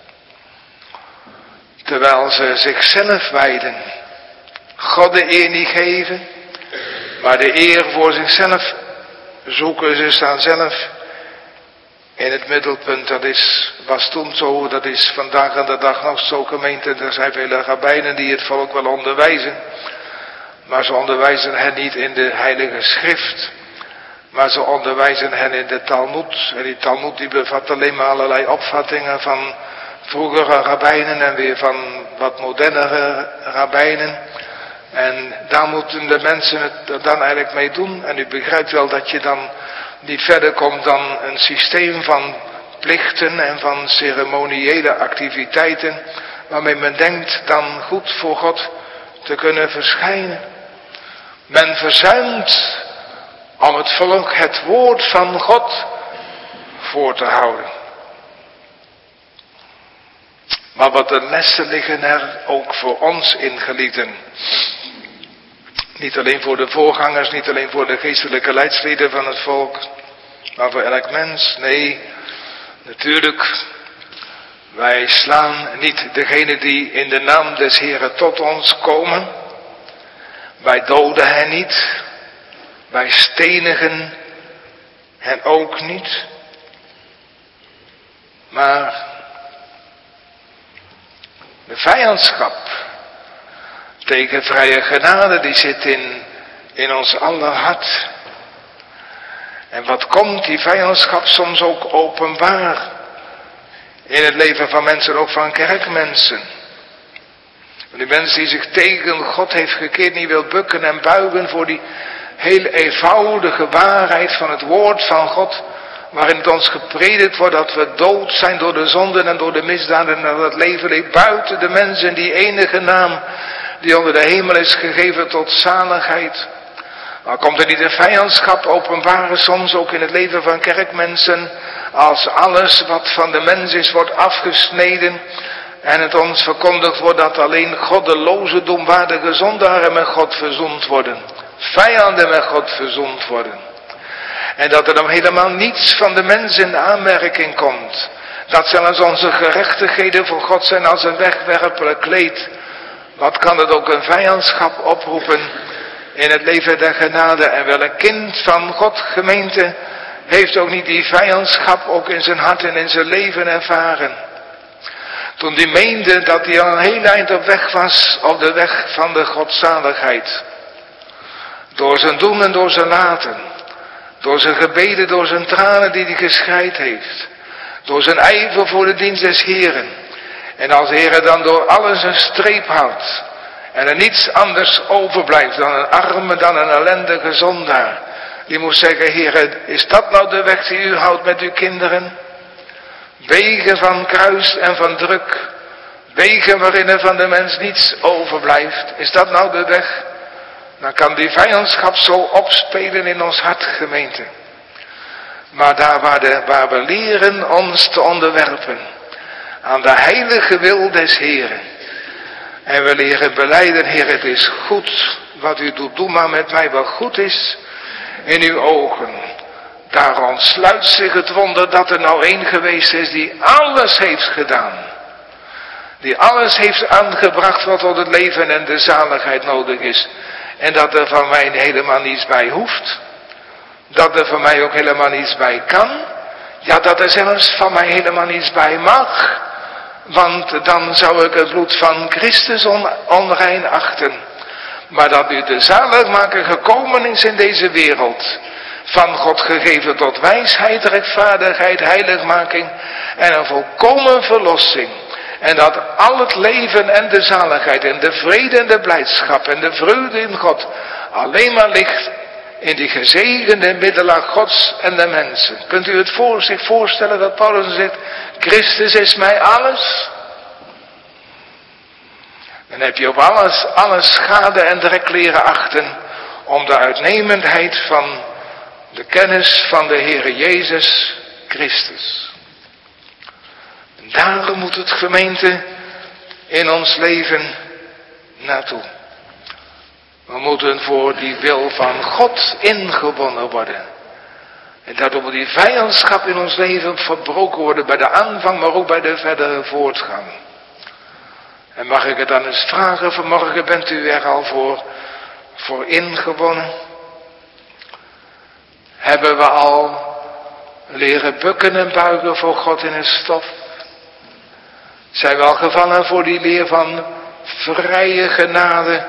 Terwijl ze zichzelf wijden, God de eer niet geven, maar de eer voor zichzelf zoeken. Ze staan zelf in het middelpunt. Was toen zo, dat is vandaag aan de dag nog zo, gemeente. Er zijn vele rabbijnen die het volk wel onderwijzen, maar ze onderwijzen hen niet in de heilige schrift, maar ze onderwijzen hen in de Talmud. En die Talmud die bevat alleen maar allerlei opvattingen van vroegere rabbijnen en weer van wat modernere rabbijnen. En daar moeten de mensen het dan eigenlijk mee doen. En u begrijpt wel dat je dan niet verder komt dan een systeem van plichten en van ceremoniële activiteiten, waarmee men denkt dan goed voor God te kunnen verschijnen. Men verzuimt om het volk het woord van God voor te houden. Maar wat de lessen liggen er ook voor ons in, geliefden. Niet alleen voor de voorgangers, niet alleen voor de geestelijke leidslieden van het volk, maar voor elk mens. Nee, natuurlijk, wij slaan niet degene die in de naam des Heren tot ons komen. Wij doden hen niet. Wij stenigen hen ook niet. Maar de vijandschap tegen vrije genade, die zit in ons aller hart. En wat komt die vijandschap soms ook openbaar in het leven van mensen, ook van kerkmensen. Die mensen die zich tegen God heeft gekeerd, niet wil bukken en buigen voor die heel eenvoudige waarheid van het woord van God, waarin het ons gepredikt wordt dat we dood zijn door de zonden en door de misdaden en dat het leven ligt buiten de mensen, die enige naam die onder de hemel is gegeven tot zaligheid. Maar komt er niet een vijandschap openbaren soms ook in het leven van kerkmensen, als alles wat van de mens is wordt afgesneden en het ons verkondigd wordt dat alleen goddeloze, doemwaardige zondaren met God verzoend worden, vijanden met God verzoend worden. En dat er dan helemaal niets van de mens in aanmerking komt. Dat zelfs onze gerechtigheden voor God zijn als een wegwerpelijk kleed. Wat kan het ook een vijandschap oproepen in het leven der genade. En welk kind van God, gemeente, heeft ook niet die vijandschap ook in zijn hart en in zijn leven ervaren. Toen die meende dat hij al een heel eind op weg was, op de weg van de godzaligheid. Door zijn doen en door zijn laten. Door zijn gebeden, door zijn tranen die hij geschreid heeft. Door zijn ijver voor de dienst des Heren. En als de Heer dan door alles een streep houdt. En er niets anders overblijft dan een arme, dan een ellendige zondaar. Die moet zeggen, Heer, is dat nou de weg die u houdt met uw kinderen? Wegen van kruis en van druk. Wegen waarin er van de mens niets overblijft. Is dat nou de weg? Dan kan die vijandschap zo opspelen in ons hart, gemeente. Maar daar waar we leren ons te onderwerpen aan de heilige wil des Heren. En we leren belijden, Heer, het is goed wat u doet, doe maar met mij wat goed is in uw ogen. Daar ontsluit zich het wonder dat er nou één geweest is die alles heeft gedaan. Die alles heeft aangebracht wat tot het leven en de zaligheid nodig is. En dat er van mij helemaal niets bij hoeft. Dat er van mij ook helemaal niets bij kan. Ja, dat er zelfs van mij helemaal niets bij mag. Want dan zou ik het bloed van Christus onrein achten. Maar dat nu de zaligmaker gekomen is in deze wereld, van God gegeven tot wijsheid, rechtvaardigheid, heiligmaking en een volkomen verlossing. En dat al het leven en de zaligheid en de vrede en de blijdschap en de vreugde in God alleen maar ligt in die gezegende middelaar Gods en de mensen. Kunt u het zich voorstellen dat Paulus zegt, Christus is mij alles? Dan heb je op alle schade en drek leren achten om de uitnemendheid van de kennis van de Heere Jezus Christus. En daarom moet het gemeente in ons leven naartoe. We moeten voor die wil van God ingewonnen worden. En daardoor moet die vijandschap in ons leven verbroken worden bij de aanvang, maar ook bij de verdere voortgang. En mag ik het dan eens vragen, vanmorgen bent u er al voor ingewonnen? Hebben we al leren bukken en buigen voor God in het stof? Zijn we al gevallen voor die leer van vrije genade?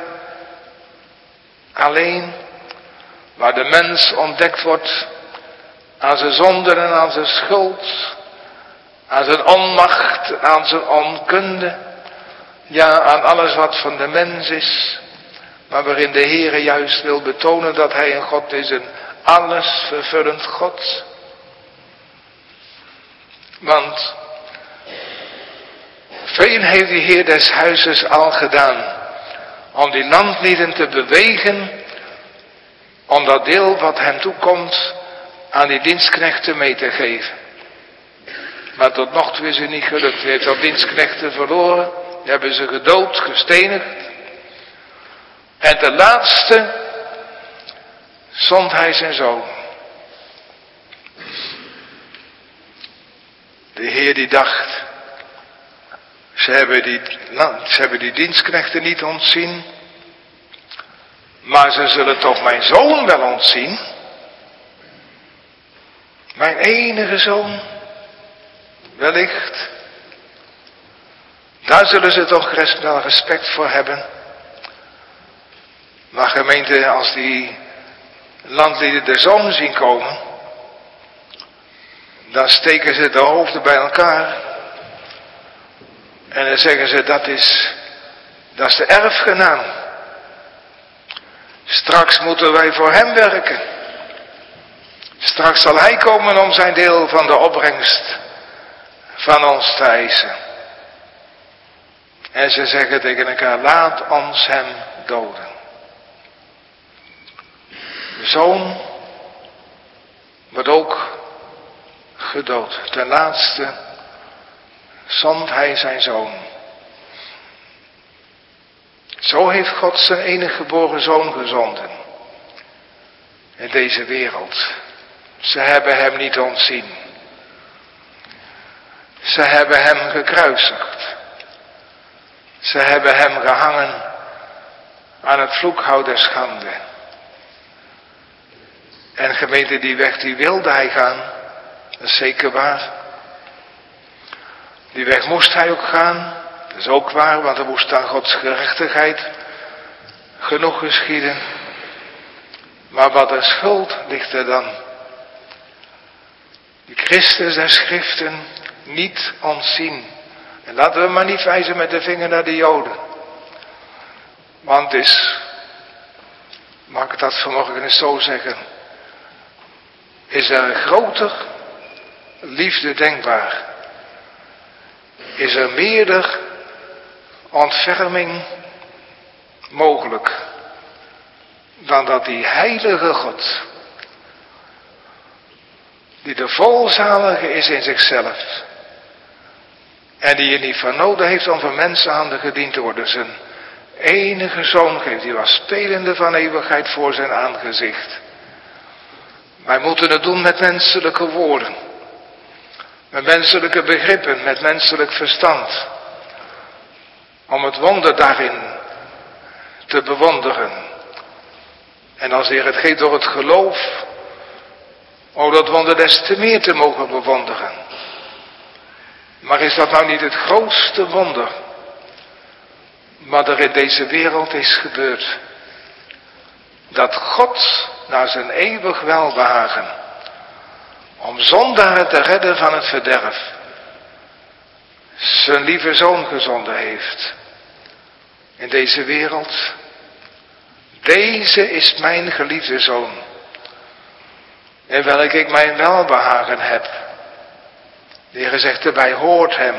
Alleen, waar de mens ontdekt wordt aan zijn zonden en aan zijn schuld, aan zijn onmacht, aan zijn onkunde, ja, aan alles wat van de mens is, maar waarin de Heere juist wil betonen dat Hij een God is, een alles vervullend God. Want veel heeft de Heer des huizes al gedaan om die landlieden te bewegen, om dat deel wat hem toekomt aan die dienstknechten mee te geven. Maar tot nog toe is het niet gelukt. Hij heeft al dienstknechten verloren, die hebben ze gedood, gestenigd. En ten laatste zond hij zijn zoon. De Heer die dacht, ze hebben die dienstknechten niet ontzien, maar ze zullen toch mijn zoon wel ontzien. Mijn enige zoon, wellicht. Daar zullen ze toch wel respect voor hebben. Maar gemeente, als die landlieden de zoon zien komen, dan steken ze de hoofden bij elkaar. En dan zeggen ze, dat is de erfgenaam. Straks moeten wij voor hem werken. Straks zal hij komen om zijn deel van de opbrengst van ons te eisen. En ze zeggen tegen elkaar, laat ons hem doden. De zoon wordt ook gedood. Ten laatste zond hij zijn zoon. Zo heeft God zijn enige geboren zoon gezonden in deze wereld. Ze hebben hem niet ontzien. Ze hebben hem gekruisigd. Ze hebben hem gehangen aan het vloekhout der schande. En gemeente, die weg die wilde hij gaan. Dat is zeker waar. Die weg moest hij ook gaan. Dat is ook waar, want er moest aan Gods gerechtigheid genoeg geschieden. Maar wat een schuld ligt er dan. Die Christus der Schriften niet ontzien. En laten we maar niet wijzen met de vinger naar de Joden. Want mag ik dat vanmorgen eens zo zeggen. Is er een groter liefde denkbaar? Is er meerder ontferming mogelijk dan dat die heilige God, die de volzalige is in zichzelf en die je niet van nodig heeft om van mensen handen gediend te worden, zijn enige zoon geeft, die was spelende van eeuwigheid voor zijn aangezicht. Wij moeten het doen met menselijke woorden, met menselijke begrippen, met menselijk verstand, om het wonder daarin te bewonderen. En als de Heer het geeft door het geloof, om dat wonder des te meer te mogen bewonderen. Maar is dat nou niet het grootste wonder wat er in deze wereld is gebeurd? Dat God naar zijn eeuwig welbehagen, om zondaren te redden van het verderf, zijn lieve zoon gezonden heeft in deze wereld. Deze is mijn geliefde zoon, in welk ik mijn welbehagen heb. De Heer zegt erbij, hoort hem.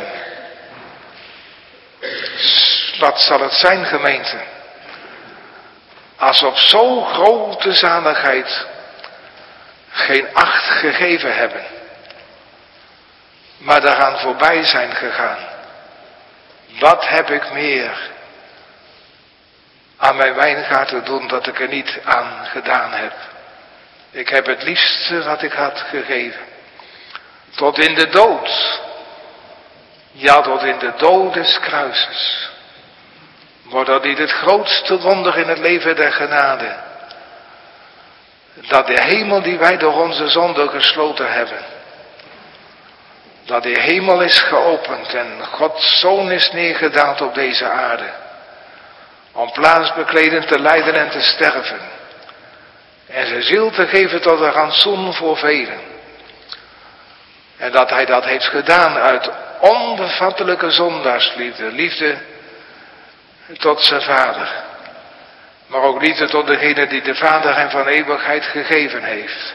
Wat zal het zijn, gemeente, als op zo'n grote zaligheid geen acht gegeven hebben, maar daaraan voorbij zijn gegaan? Wat heb ik meer aan mijn wijngaard te doen dat ik er niet aan gedaan heb? Ik heb het liefste wat ik had gegeven. Tot in de dood. Ja, tot in de dood des kruises. Wordt dat niet het grootste wonder in het leven der genade? Dat de hemel die wij door onze zonde gesloten hebben, dat de hemel is geopend en Gods Zoon is neergedaald op deze aarde, om plaatsbekledend te lijden en te sterven, en zijn ziel te geven tot een rantsoen voor velen. En dat hij dat heeft gedaan uit onbevattelijke zondaarsliefde, liefde tot zijn Vader, maar ook liefde tot degene die de Vader hem van eeuwigheid gegeven heeft.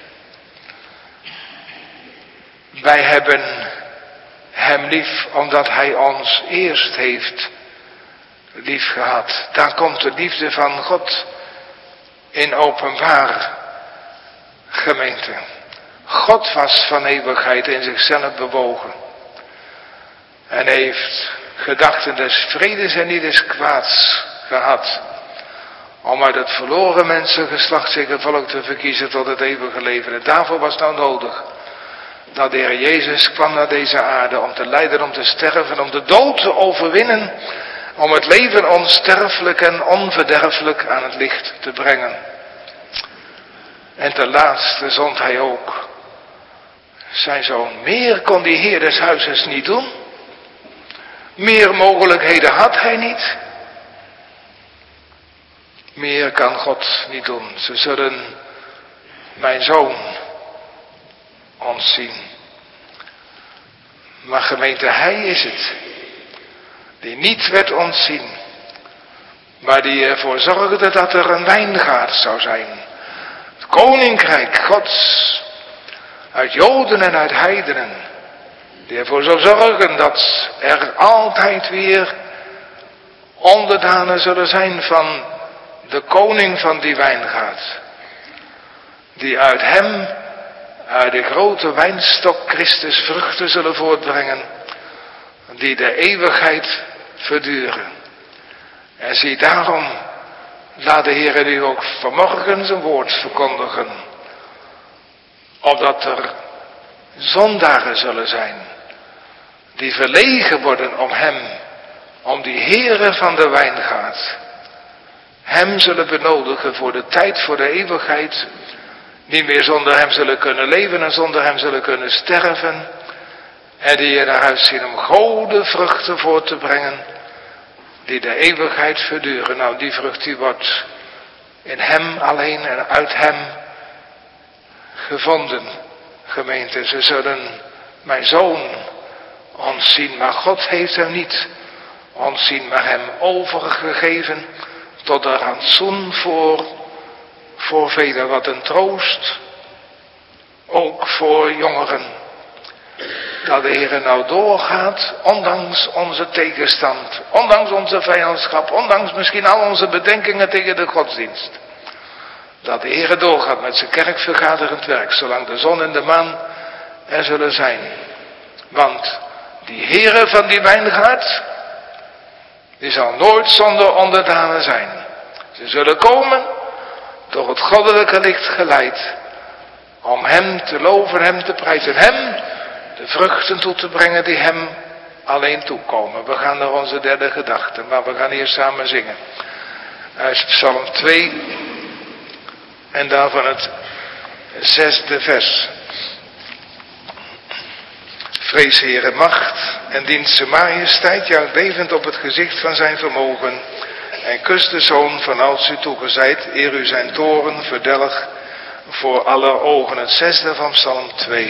Wij hebben hem lief omdat hij ons eerst heeft lief gehad. Daar komt de liefde van God in openbaar, gemeente. God was van eeuwigheid in zichzelf bewogen en heeft gedachten des vredes en niet des kwaads gehad, om uit het verloren mensengeslacht zich een volk te verkiezen tot het eeuwige leven. En daarvoor was nou nodig dat de Heer Jezus kwam naar deze aarde om te lijden, om te sterven, om de dood te overwinnen, om het leven onsterfelijk en onverderfelijk aan het licht te brengen. En ten laatste zond hij ook zijn zoon. Meer kon die Heer des huizes niet doen. Meer mogelijkheden had hij niet. Meer kan God niet doen. Ze zullen mijn zoon ontzien. Maar gemeente, hij is het die niet werd ontzien, maar die ervoor zorgde dat er een wijngaard zou zijn. Het koninkrijk Gods, uit Joden en uit heidenen, die ervoor zou zorgen dat er altijd weer onderdanen zullen zijn van de koning van die wijngaard, die uit hem, uit de grote wijnstok Christus, vruchten zullen voortbrengen, die de eeuwigheid verduren. En zie, daarom laat de Heer u ook vanmorgen zijn woord verkondigen, opdat er zondaren zullen zijn die verlegen worden om hem, om die heren van de wijngaard, hem zullen benodigen voor de tijd, voor de eeuwigheid, niet meer zonder hem zullen kunnen leven en zonder hem zullen kunnen sterven, en die je naar huis zien om goede vruchten voort te brengen, die de eeuwigheid verduren. Nou, die vrucht die wordt in hem alleen en uit hem gevonden, gemeente. Ze zullen mijn zoon ontzien, maar God heeft hem niet ontzien, maar hem overgegeven tot een rantsoen voor velen. Wat een troost, ook voor jongeren, dat de Heer nou doorgaat, ondanks onze tegenstand, ondanks onze vijandschap, ondanks misschien al onze bedenkingen tegen de godsdienst. Dat de Heer doorgaat met zijn kerkvergaderend werk, zolang de zon en de maan er zullen zijn. Want die heren van die wijngaard, die zal nooit zonder onderdanen zijn. Ze zullen komen, door het goddelijke licht geleid, om hem te loven, hem te prijzen, hem de vruchten toe te brengen die hem alleen toekomen. We gaan naar onze derde gedachte, maar we gaan hier samen zingen. Uit Psalm 2 en daarvan het 6e vers. Vrees Heere macht en dient zijn majesteit, ja bevend op het gezicht van zijn vermogen. En kus de zoon van als u toegezeid, eer u zijn toren verdelg voor alle ogen. Het 6e van Psalm 2.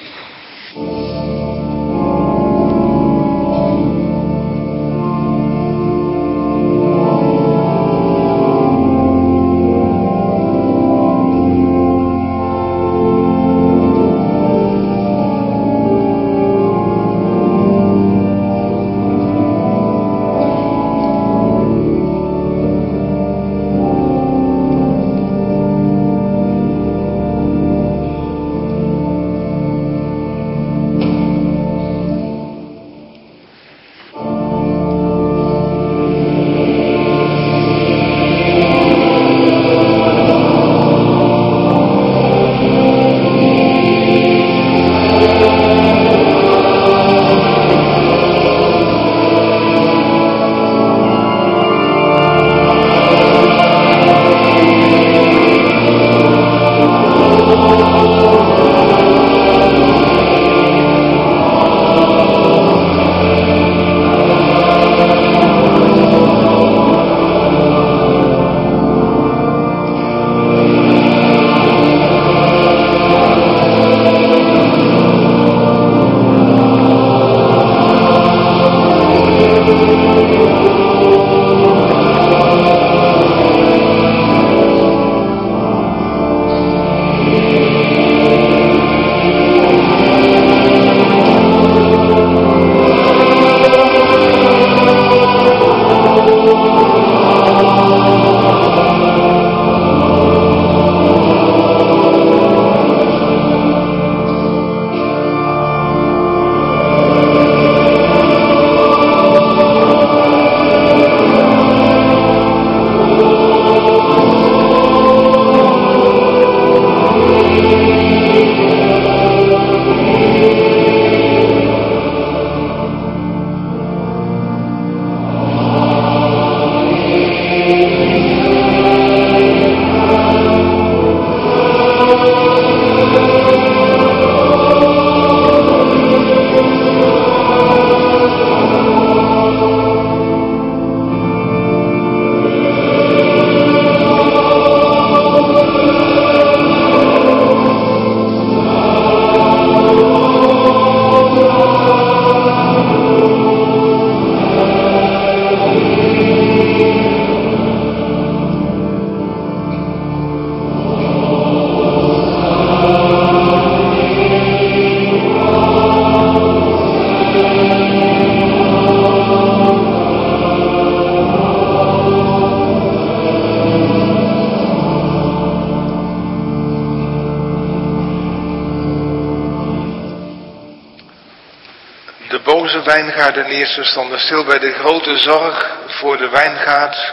boze wijngaardeniers stonden stil bij de grote zorg voor de wijngaard,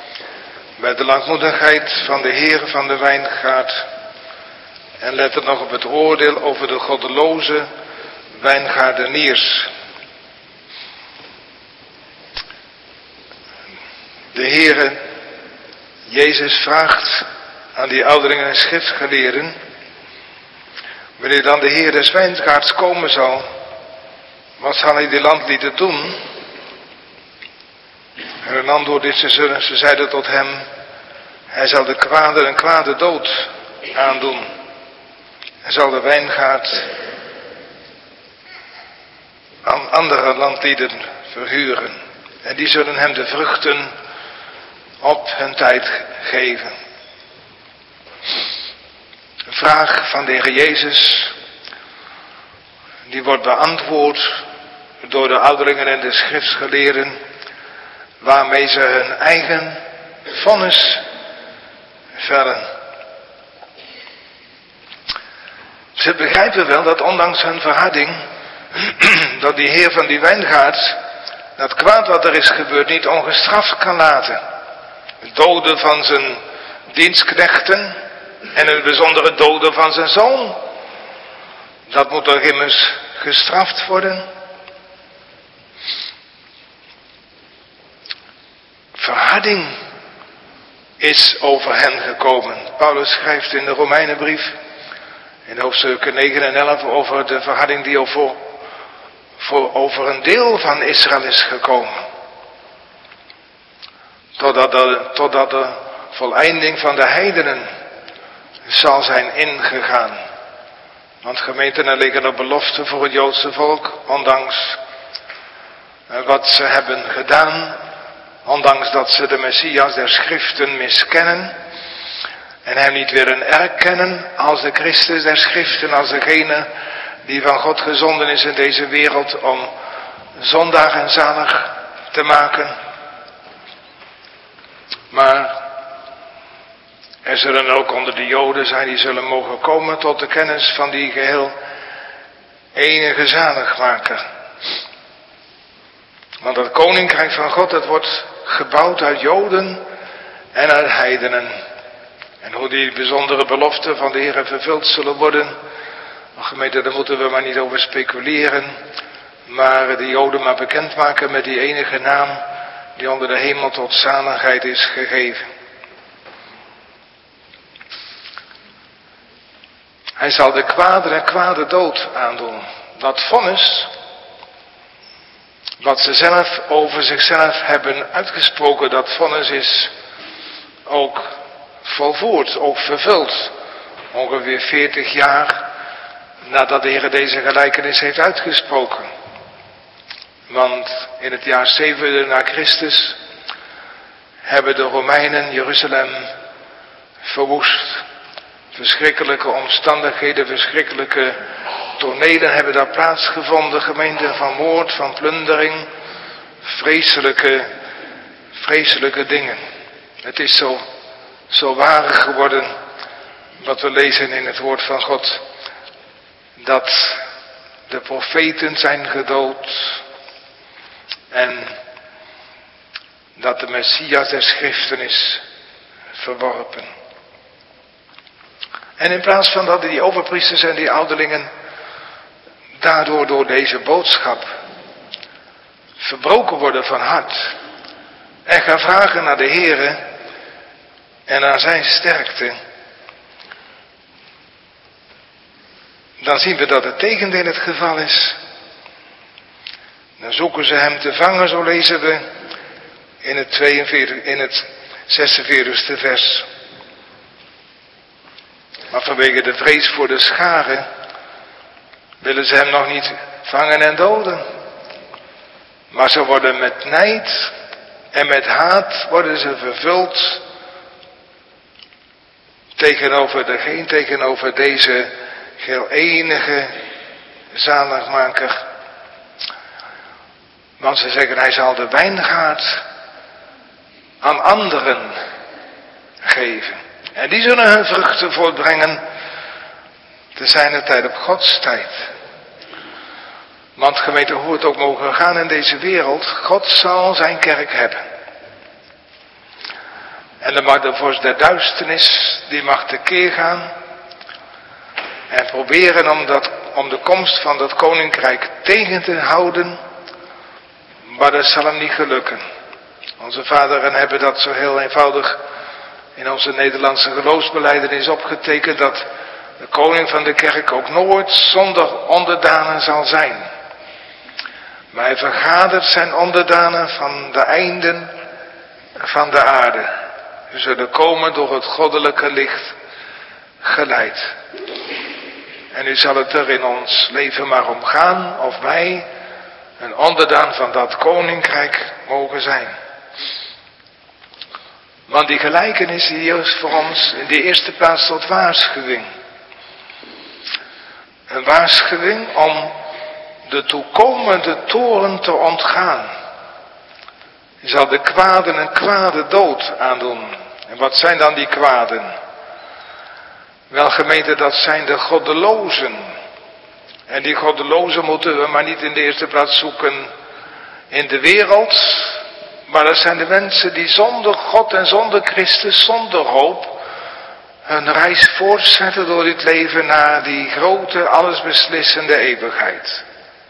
bij de langmoedigheid van de Heer van de wijngaard, en letten nog op het oordeel over de goddeloze wijngaardeniers. De Heere Jezus vraagt aan die ouderlingen en schriftgeleerden, wanneer dan de Heer des wijngaards komen zal, wat zal hij die landlieden doen? En een antwoord is, ze zeiden tot hem, hij zal de kwade een kwade dood aandoen. En zal de wijngaard aan andere landlieden verhuren. En die zullen hem de vruchten op hun tijd geven. Een vraag van de Heer Jezus, die wordt beantwoord door de ouderlingen en de schriftgeleerden, waarmee ze hun eigen vonnis vellen. Ze begrijpen wel dat ondanks hun verharding, dat die Heer van die wijngaard dat kwaad wat er is gebeurd niet ongestraft kan laten. Het doden van zijn dienstknechten en het bijzondere doden van zijn zoon, dat moet toch immers gestraft worden. Verharding is over hen gekomen. Paulus schrijft in de Romeinenbrief in hoofdstukken 9 en 11 over de verharding die over een deel van Israël is gekomen. Totdat de voleinding van de heidenen zal zijn ingegaan. Want gemeente, er liggen er beloften voor het Joodse volk, ondanks wat ze hebben gedaan, ondanks dat ze de Messias der Schriften miskennen en hem niet willen erkennen als de Christus der Schriften, als degene die van God gezonden is in deze wereld om zondagen zalig te maken. Maar er zullen ook onder de Joden zijn die zullen mogen komen tot de kennis van die geheel enige zaligmaker. Want het koninkrijk van God, het wordt gebouwd uit Joden en uit heidenen. En hoe die bijzondere beloften van de Heer vervuld zullen worden, gemeente, daar moeten we maar niet over speculeren. Maar de Joden maar bekendmaken met die enige naam die onder de hemel tot zaligheid is gegeven. Hij zal de kwade dood aandoen. Dat vonnis, wat ze zelf over zichzelf hebben uitgesproken, dat vonnis is ook volvoerd, ook vervuld. Ongeveer 40 jaar nadat de Heer deze gelijkenis heeft uitgesproken. Want in het jaar 7 na Christus hebben de Romeinen Jeruzalem verwoest. Verschrikkelijke omstandigheden, verschrikkelijke tonelen hebben daar plaatsgevonden. Gemeenten van moord, van plundering. Vreselijke dingen. Het is zo waar geworden wat we lezen in het woord van God. Dat de profeten zijn gedood. En dat de Messias der Schriften is verworpen. En in plaats van dat die overpriesters en die ouderlingen daardoor door deze boodschap verbroken worden van hart en gaan vragen naar de Heere en naar zijn sterkte, dan zien we dat het tegendeel het geval is. Dan zoeken ze hem te vangen, zo lezen we in het 46e vers. Maar vanwege de vrees voor de scharen willen ze hem nog niet vangen en doden. Maar ze worden met nijd en met haat worden ze vervuld tegenover deze geheel enige zaligmaker. Want ze zeggen, hij zal de wijngaard aan anderen geven. En die zullen hun vruchten voortbrengen te zijner tijd, op Gods tijd. Want gemeente, hoe het ook mogen gaan in deze wereld, God zal zijn kerk hebben. En dan mag de vorst der duisternis, die mag tekeer gaan. En proberen om de komst van dat koninkrijk tegen te houden. Maar dat zal hem niet gelukken. Onze vaderen hebben dat zo heel eenvoudig in onze Nederlandse geloofsbelijdenis opgetekend, dat de koning van de kerk ook nooit zonder onderdanen zal zijn. Maar hij vergadert zijn onderdanen van de einden van de aarde. Ze zullen komen door het goddelijke licht geleid. En nu zal het er in ons leven maar om gaan of wij een onderdaan van dat koninkrijk mogen zijn. Want die gelijkenis die is voor ons in de eerste plaats tot waarschuwing. Een waarschuwing om de toekomende toorn te ontgaan. Je zal de kwaden een kwade dood aandoen. En wat zijn dan die kwaden? Wel gemeente, dat zijn de goddelozen. En die goddelozen moeten we maar niet in de eerste plaats zoeken in de wereld. Maar dat zijn de mensen die zonder God en zonder Christus, zonder hoop, hun reis voortzetten door dit leven naar die grote, allesbeslissende eeuwigheid.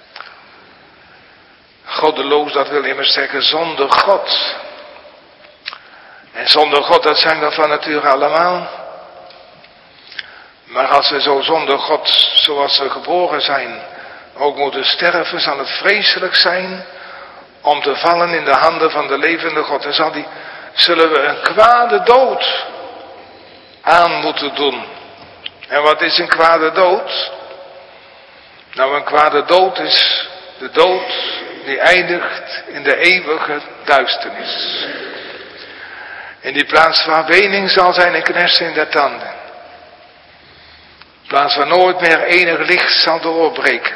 Goddeloos, dat wil immers zeggen zonder God. En zonder God, dat zijn we van nature allemaal. Maar als ze zo zonder God, zoals ze geboren zijn, ook moeten sterven, zal het vreselijk zijn om te vallen in de handen van de levende God. En zullen we een kwade dood aan moeten doen. En wat is een kwade dood? Nou, een kwade dood is de dood die eindigt in de eeuwige duisternis. In die plaats waar wening zal zijn en knarsen in de tanden. Plaats waar nooit meer enig licht zal doorbreken.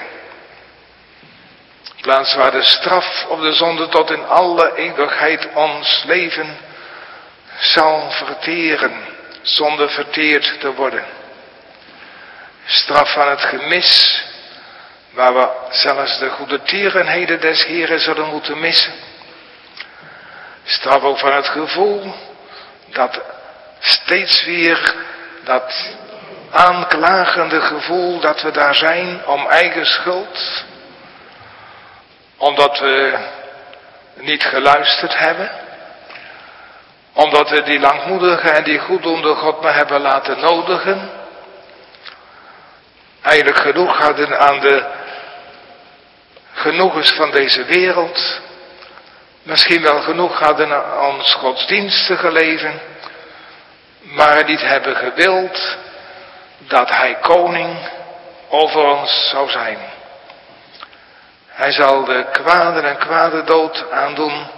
Plaats waar de straf op de zonde tot in alle eeuwigheid ons leven zal verteren, zonder verteerd te worden. Straf van het gemis, waar we zelfs de goede tierenheden des Heren zullen moeten missen. Straf ook van het gevoel dat steeds weer dat aanklagende gevoel dat we daar zijn om eigen schuld. Omdat we niet geluisterd hebben. Omdat we die langmoedige en die goeddoende God maar hebben laten nodigen. Eigenlijk genoeg hadden aan de genoegens van deze wereld. Misschien wel genoeg hadden aan ons godsdienstige leven. Maar niet hebben gewild dat hij koning over ons zou zijn. Hij zal de kwade en kwade dood aandoen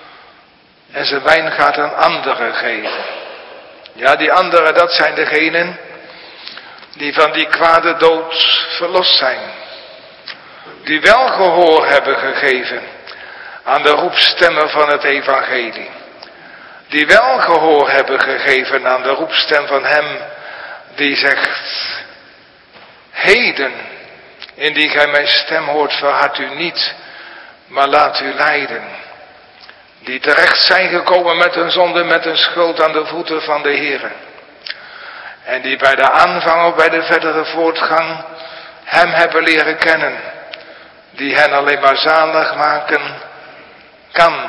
en zijn wijngaard aan anderen geven. Ja, die anderen, dat zijn degenen die van die kwade dood verlost zijn. Die wel gehoor hebben gegeven aan de roepstemmen van het evangelie. Die wel gehoor hebben gegeven aan de roepstem van hem die zegt: heden, indien gij mijn stem hoort, verhard u niet, maar laat u leiden. Die terecht zijn gekomen met hun zonde, met hun schuld aan de voeten van de Heere. En die bij de aanvang of bij de verdere voortgang hem hebben leren kennen. Die hen alleen maar zalig maken kan.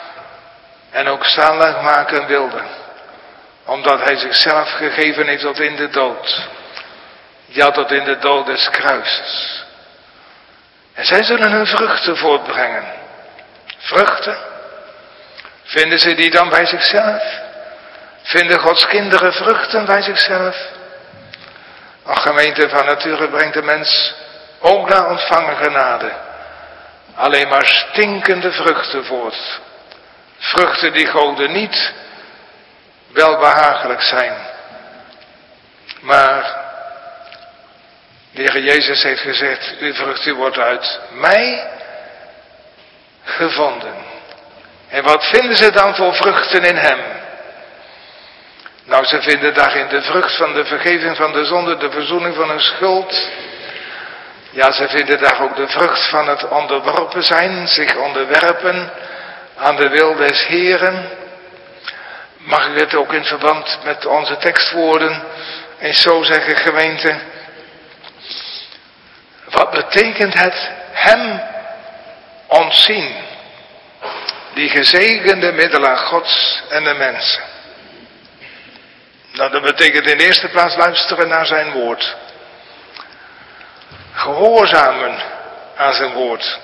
En ook zalig maken wilde. Omdat hij zichzelf gegeven heeft tot in de dood. Ja, tot in de dood des kruises. En zij zullen hun vruchten voortbrengen. Vruchten? Vinden ze die dan bij zichzelf? Vinden Gods kinderen vruchten bij zichzelf? Ach, gemeente, van nature brengt de mens ook na ontvangen genade alleen maar stinkende vruchten voort. Vruchten die Goden niet welbehagelijk zijn. Maar de Heer Jezus heeft gezegd: uw vrucht wordt uit mij gevonden. En wat vinden ze dan voor vruchten in hem? Nou, ze vinden daarin de vrucht van de vergeving van de zonde, de verzoening van hun schuld. Ja, ze vinden daar ook de vrucht van het onderworpen zijn, zich onderwerpen aan de wil des Heren. Mag ik het ook in verband met onze tekstwoorden eens zo zeggen, gemeente? Wat betekent het hem ontzien? Die gezegende middelaar Gods en de mensen. Nou, dat betekent in de eerste plaats luisteren naar zijn woord. Gehoorzamen aan zijn woord.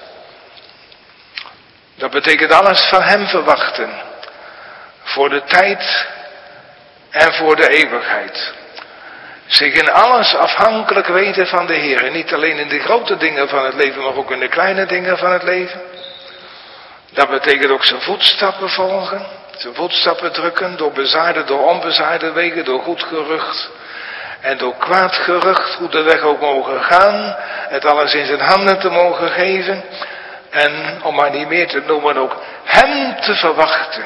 Dat betekent alles van hem verwachten. Voor de tijd en voor de eeuwigheid. Zich in alles afhankelijk weten van de Heer. En niet alleen in de grote dingen van het leven, maar ook in de kleine dingen van het leven. Dat betekent ook zijn voetstappen volgen. Zijn voetstappen drukken door bezaarde, door onbezaarde wegen, door goed gerucht. En door kwaad gerucht, hoe de weg ook mogen gaan. Het alles in zijn handen te mogen geven. En om maar niet meer te noemen ook hem te verwachten.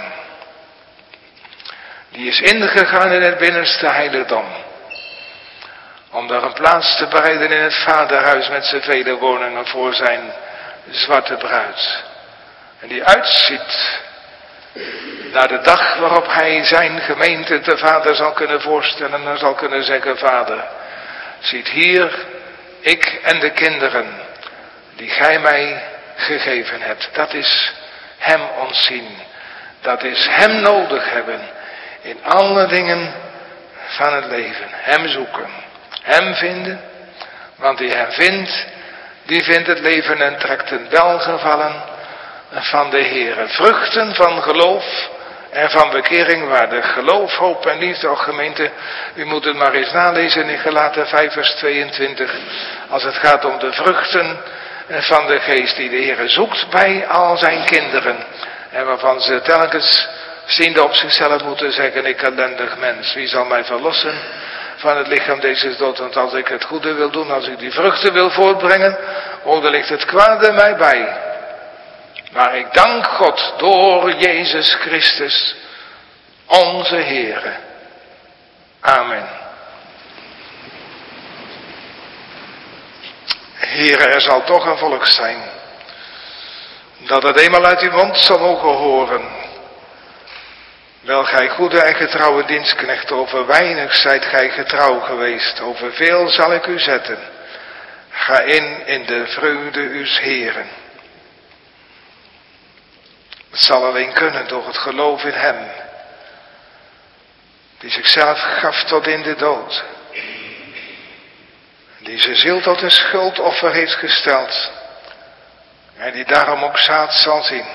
Die is ingegaan in het binnenste heiligdom. Om daar een plaats te bereiden in het vaderhuis met zijn vele woningen voor zijn zwarte bruid. En die uitziet naar de dag waarop hij zijn gemeente de vader zal kunnen voorstellen en zal kunnen zeggen: vader, ziet hier ik en de kinderen die gij mij gegeven hebt. Dat is hem ontzien. Dat is hem nodig hebben in alle dingen van het leven. Hem zoeken. Hem vinden. Want die hem vindt, die vindt het leven en trekt een welgevallen van de Heere. Vruchten van geloof en van bekering waardig. Geloof, hoop en liefde, och gemeente. U moet het maar eens nalezen in Galaten 5 vers 22. Als het gaat om de vruchten van de geest die de Heere zoekt bij al zijn kinderen. En waarvan ze telkens ziende op zichzelf moeten zeggen, ik ellendig mens, wie zal mij verlossen van het lichaam deze dood? Want als ik het goede wil doen, als ik die vruchten wil voortbrengen, dan ligt het kwade mij bij. Maar ik dank God door Jezus Christus, onze Heere. Amen. Heere, er zal toch een volk zijn dat het eenmaal uit uw mond zal mogen horen. Wel, gij goede en getrouwe dienstknecht, over weinig zijt gij getrouw geweest, over veel zal ik u zetten. Ga in de vreugde uws Heeren. Het zal alleen kunnen door het geloof in hem, die zichzelf gaf tot in de dood, die zijn ziel tot een schuldoffer heeft gesteld en die daarom ook zaad zal zien.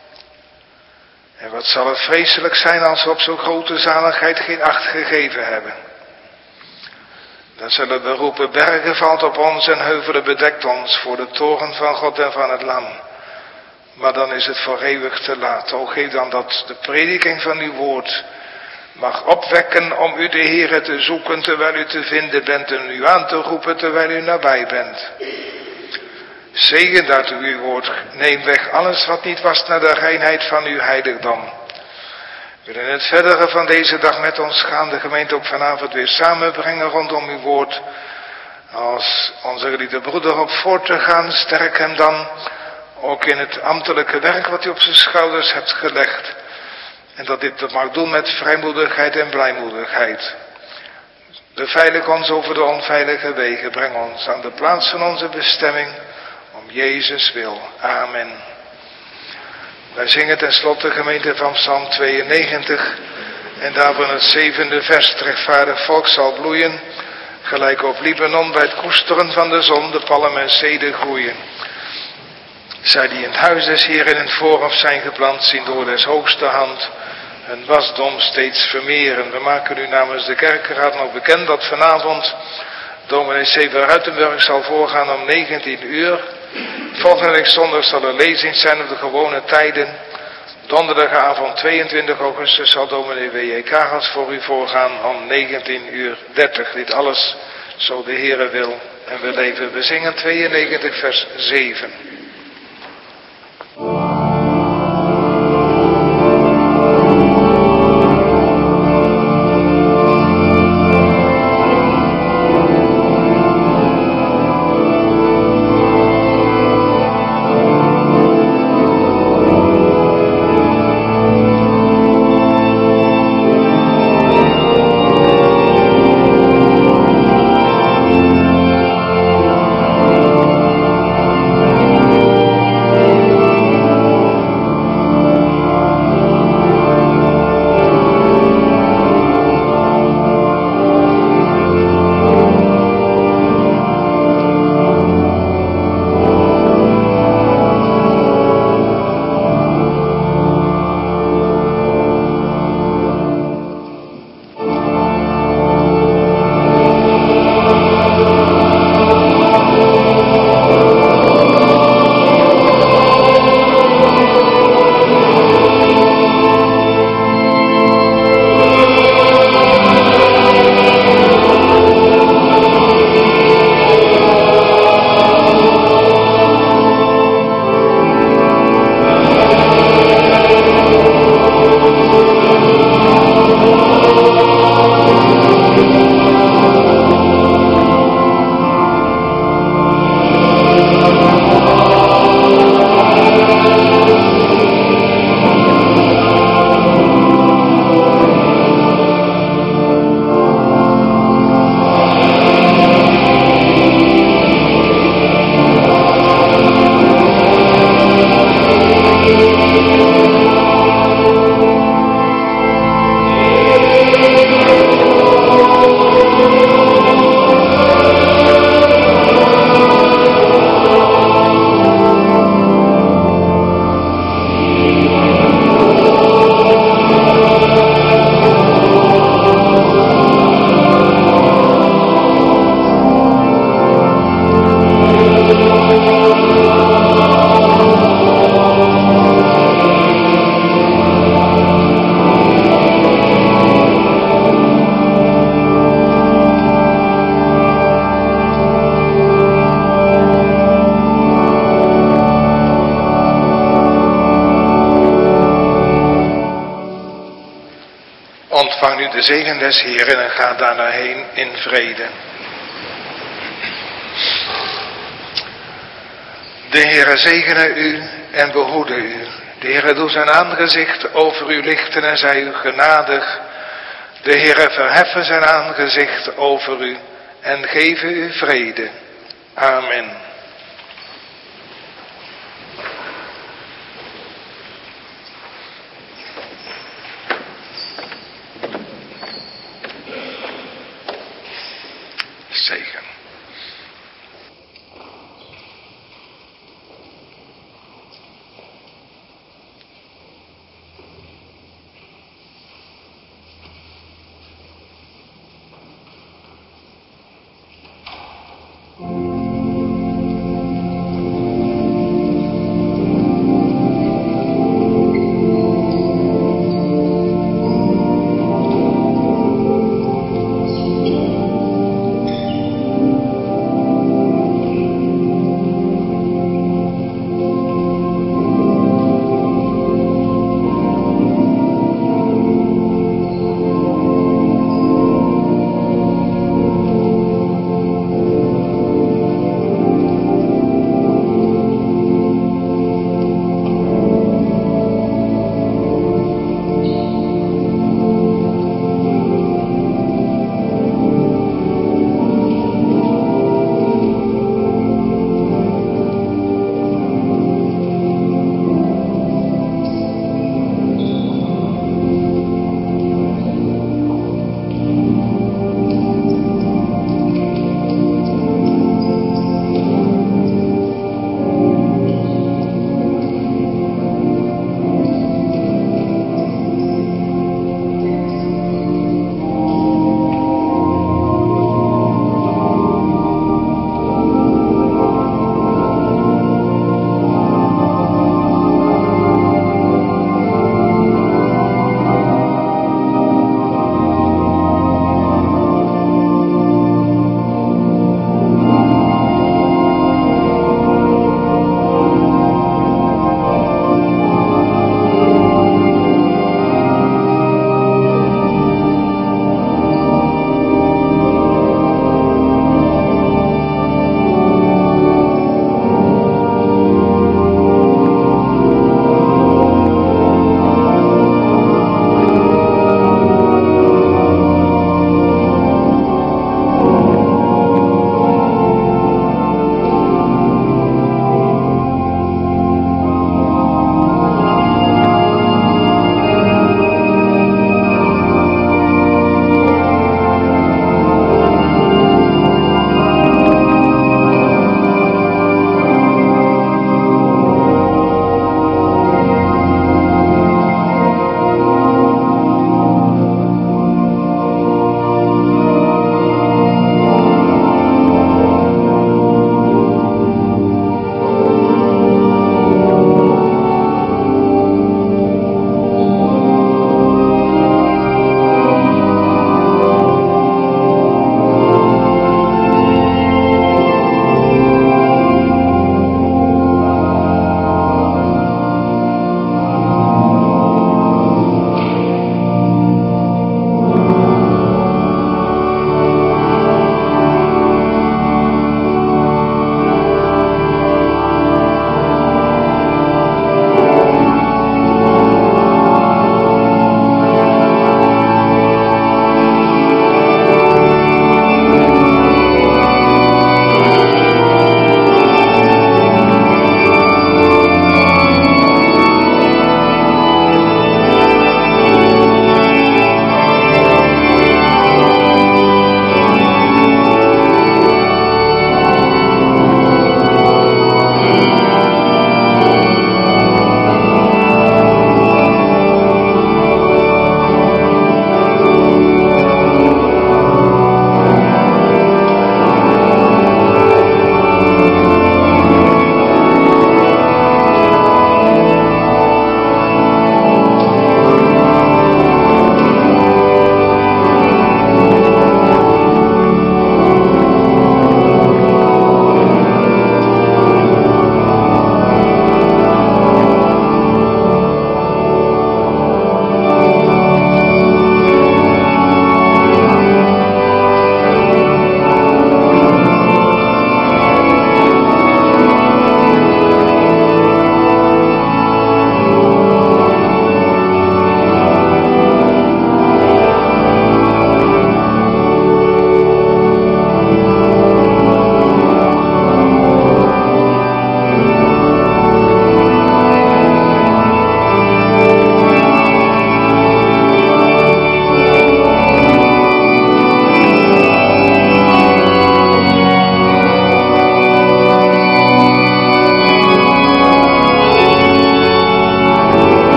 En wat zal het vreselijk zijn als we op zo'n grote zaligheid geen acht gegeven hebben. Dan zullen we roepen, bergen valt op ons en heuvelen bedekt ons voor de toren van God en van het Lam. Maar dan is het voor eeuwig te laat. O, geef dan dat de prediking van uw woord mag opwekken om u de Heere te zoeken terwijl u te vinden bent en u aan te roepen terwijl u nabij bent. Zegen dat u uw woord, neem weg alles wat niet was naar de reinheid van uw heiligdom. We willen het verdere van deze dag met ons gaan, de gemeente ook vanavond weer samenbrengen rondom uw woord. Als onze geliefde broeder op voort te gaan, sterk hem dan ook in het ambtelijke werk wat u op zijn schouders hebt gelegd. En dat dit het mag doen met vrijmoedigheid en blijmoedigheid. Beveilig ons over de onveilige wegen, breng ons aan de plaats van onze bestemming. Om Jezus wil. Amen. Wij zingen tenslotte, gemeente, van Psalm 92. En daarvan het 7e vers. Het rechtvaardig volk zal bloeien. Gelijk op Libanon bij het koesteren van de zon. De palm en ceder groeien. Zij die in het huis des Heeren in het voorhof zijn geplant, zien door des hoogste hand hun wasdom steeds vermeren. We maken u namens de kerkenraad nog bekend dat vanavond dominee Sever Ruitenburg zal voorgaan om 19 uur. Volgende week zondag zal er lezing zijn op de gewone tijden. Donderdagavond 22 augustus zal dominee W.J. Karels voor u voorgaan om 19:30 uur. Dit alles zo de Heere wil en we leven. We zingen 92 vers 7. de zegen des Heeren en ga daarna heen in vrede. De Heere zegene u en behoede u. De Heere doet zijn aangezicht over u lichten en zij u genadig. De Heere verheffen zijn aangezicht over u en geven u vrede. Amen. Zegen.